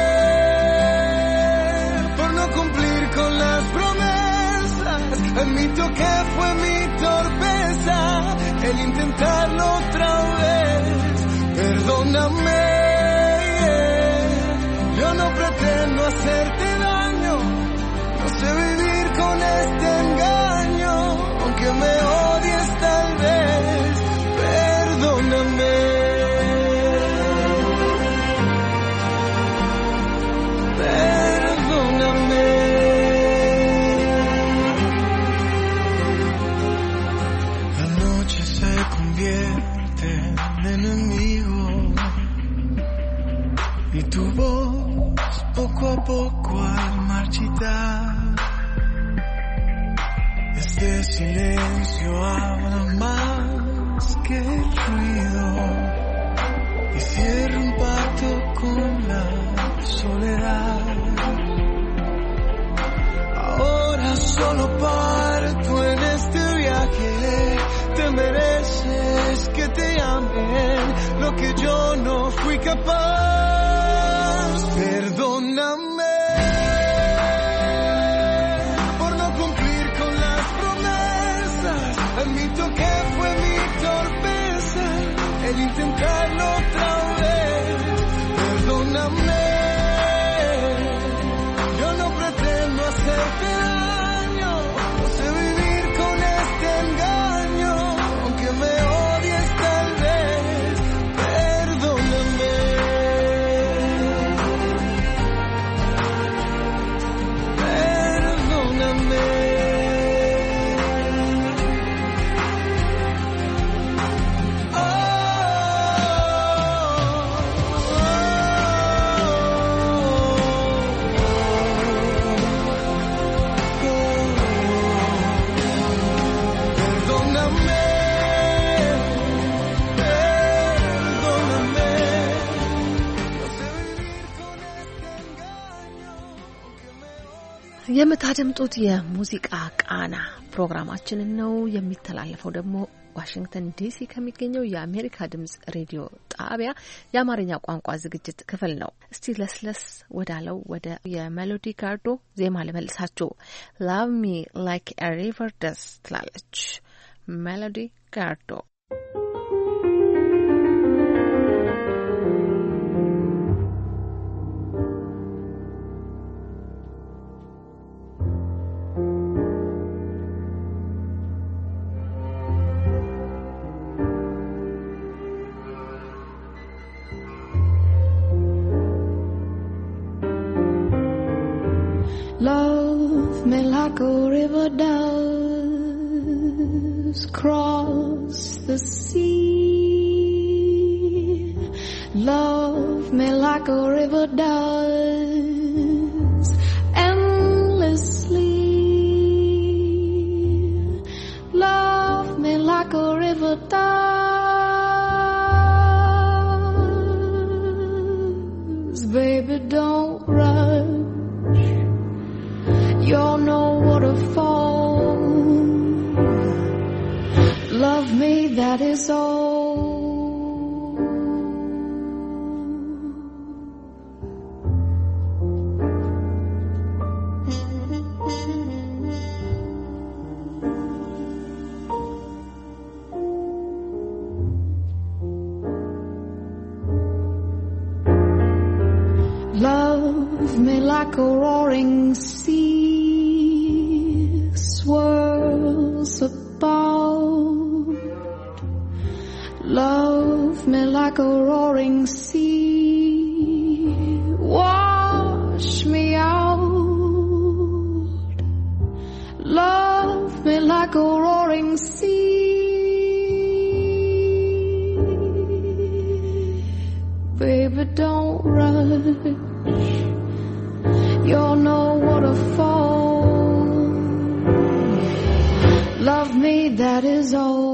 por no cumplir con las promesas. Admito que fue mi torpeza el intentarlo otra vez. Perdóname, yo no pretendo hacerte daño. No sé vivir con este engaño, aunque me odies tal vez. Perdóname. Perdóname. La noche se convierte en enemigo y tu voz poco a poco al marchitar. Este silencio habla más que el ruido y cierra un pacto con la soledad. Ahora solo parto en este viaje. Te mereces que te amen lo que yo no fui capaz. Perdóname. Admito que fue mi torpeza el intentarlo otra vez. Perdóname, yo no pretendo hacerte daño. No sé vivir con este engaño, aunque me odies tal vez. Perdóname. Perdóname. የምታደምጡት የሙዚቃ ቃና ፕሮግራማችንን ነው። የሚተላለፈው ደግሞ ዋሽንግተን ዲሲ ከሚገኘው የአሜሪካ ድምጽ ሬዲዮ ጣቢያ የአማርኛ ቋንቋ ዝግጅት ክፍል ነው። እስቲ ለስለስ ወዳለው ወደ የሜሎዲ ጋርዶ ዜማ ለመልሳችሁ። Love me like a river does ትላለች ሜሎዲ ጋርዶ። Love me like a river does cross the sea. Love me like a river does endlessly. Love me like a river does. Baby, don't rush. You're no waterfall. Love me, that is all. Love me like a roaring sea swirls about. Love me like a roaring sea, wash me out. Love me like a roaring sea. Baby, don't rush. You're no waterfall. Love me, that is all.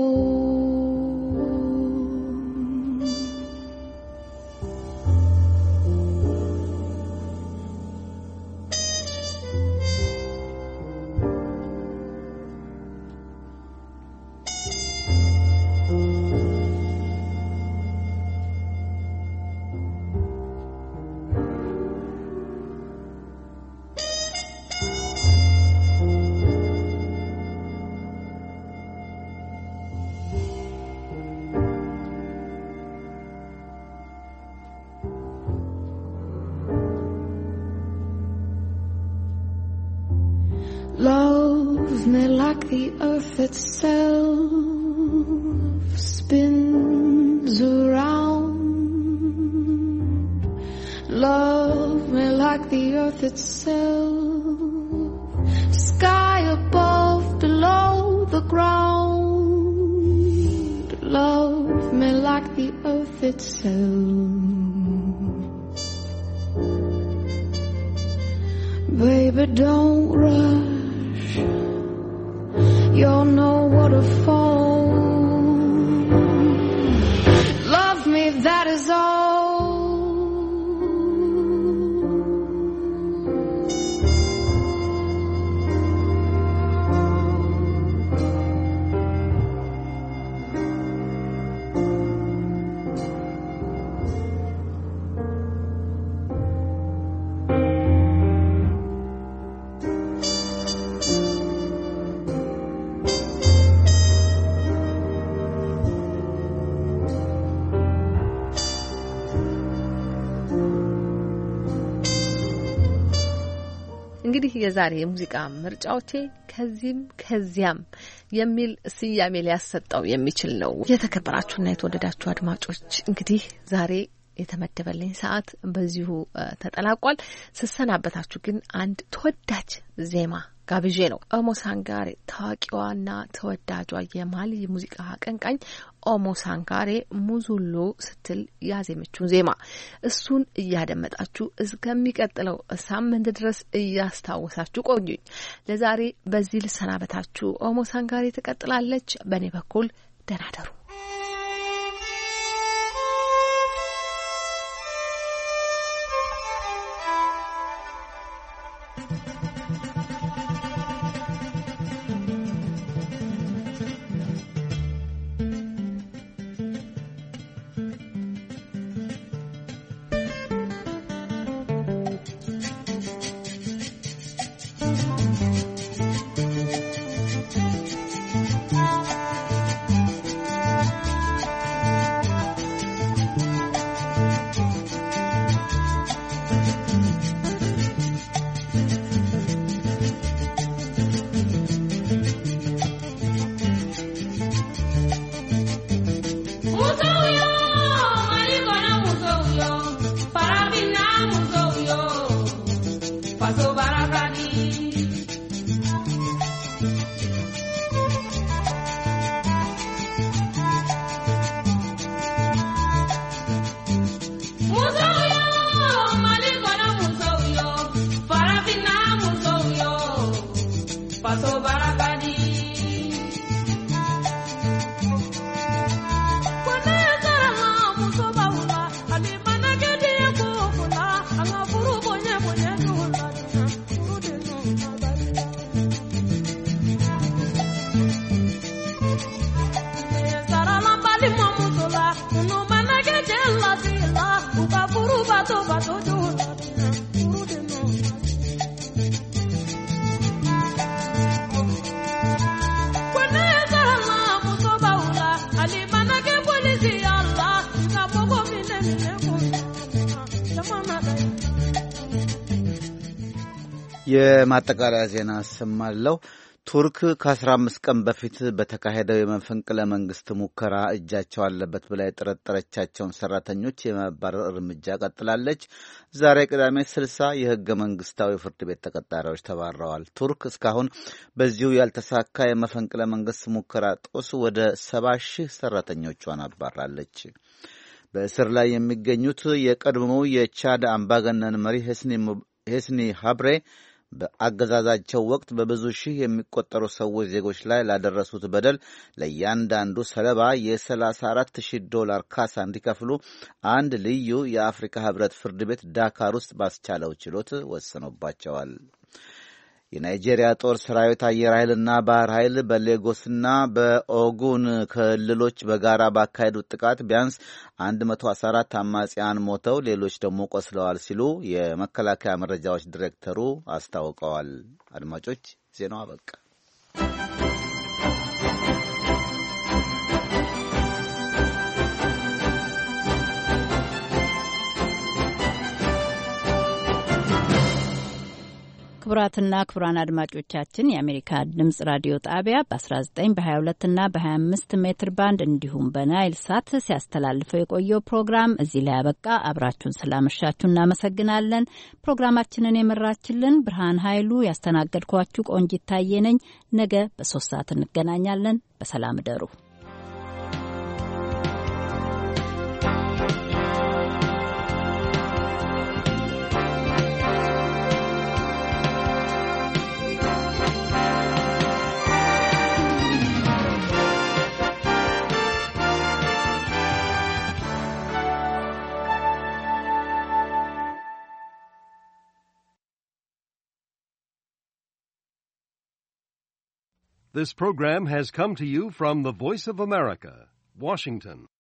Love me like the earth itself spins around. Love me like the earth itself, sky above, below the ground. Love me like the earth itself. Baby, don't rush. You're no waterfall. Love me, that is all. እንግዲህ የዛሬ የሙዚቃ ምርጫዎቼ ከዚህም ከዚያም የሚል ስያሜ ሊያሰጣው የሚችል ነው። የተከበራችሁና የተወደዳችሁ አድማጮች እንግዲህ ዛሬ የተመደበልኝ ሰዓት በዚሁ ተጠላቋል። ስሰናበታችሁ ግን አንድ ተወዳጅ ዜማ ጋብዤ ነው። ኦሞ ሳንጋሬ ታዋቂዋና ተወዳጇ የማሊ ሙዚቃ አቀንቃኝ ኦሞ ሳንጋሬ ሙዙሎ ስትል ያዜመችውን ዜማ እሱን እያደመጣችሁ እስከሚቀጥለው ሳምንት ድረስ እያስታወሳችሁ ቆዩኝ። ለዛሬ በዚህ ልሰናበታችሁ። ኦሞ ሳንጋሬ ትቀጥላለች። በእኔ በኩል ደህና ደሩ። የማጠቃለያ ዜና አሰማለሁ። ቱርክ ከአስራ አምስት ቀን በፊት በተካሄደው የመፈንቅለ መንግስት ሙከራ እጃቸው አለበት ብላ የጠረጠረቻቸውን ሰራተኞች የማባረር እርምጃ ቀጥላለች። ዛሬ ቅዳሜ ስልሳ የህገ መንግስታዊ ፍርድ ቤት ተቀጣሪዎች ተባረዋል። ቱርክ እስካሁን በዚሁ ያልተሳካ የመፈንቅለ መንግስት ሙከራ ጦስ ወደ ሰባ ሺህ ሰራተኞቿን አባራለች። በእስር ላይ የሚገኙት የቀድሞው የቻድ አምባገነን መሪ ሄስኒ ሀብሬ በአገዛዛቸው ወቅት በብዙ ሺህ የሚቆጠሩ ሰዎች ዜጎች ላይ ላደረሱት በደል ለእያንዳንዱ ሰለባ የሰላሳ አራት ሺህ ዶላር ካሳ እንዲከፍሉ አንድ ልዩ የአፍሪካ ህብረት ፍርድ ቤት ዳካር ውስጥ ባስቻለው ችሎት ወስኖባቸዋል። የናይጄሪያ ጦር ሰራዊት አየር ኃይልና ባህር ኃይል በሌጎስና በኦጉን ክልሎች በጋራ ባካሄዱት ጥቃት ቢያንስ መቶ አስራ አራት አማጽያን ሞተው ሌሎች ደግሞ ቆስለዋል ሲሉ የመከላከያ መረጃዎች ዲሬክተሩ አስታውቀዋል። አድማጮች፣ ዜናው አበቃ። ክቡራትና ክቡራን አድማጮቻችን የአሜሪካ ድምጽ ራዲዮ ጣቢያ በ19 በ22 እና በ25 ሜትር ባንድ እንዲሁም በናይል ሳት ሲያስተላልፈው የቆየው ፕሮግራም እዚህ ላይ ያበቃ። አብራችሁን ስላመሻችሁ እናመሰግናለን። ፕሮግራማችንን የመራችልን ብርሃን ኃይሉ፣ ያስተናገድኳችሁ ቆንጂት ታዬ ነኝ። ነገ በሶስት ሰዓት እንገናኛለን። በሰላም እደሩ። This program has come to you from the Voice of America, Washington.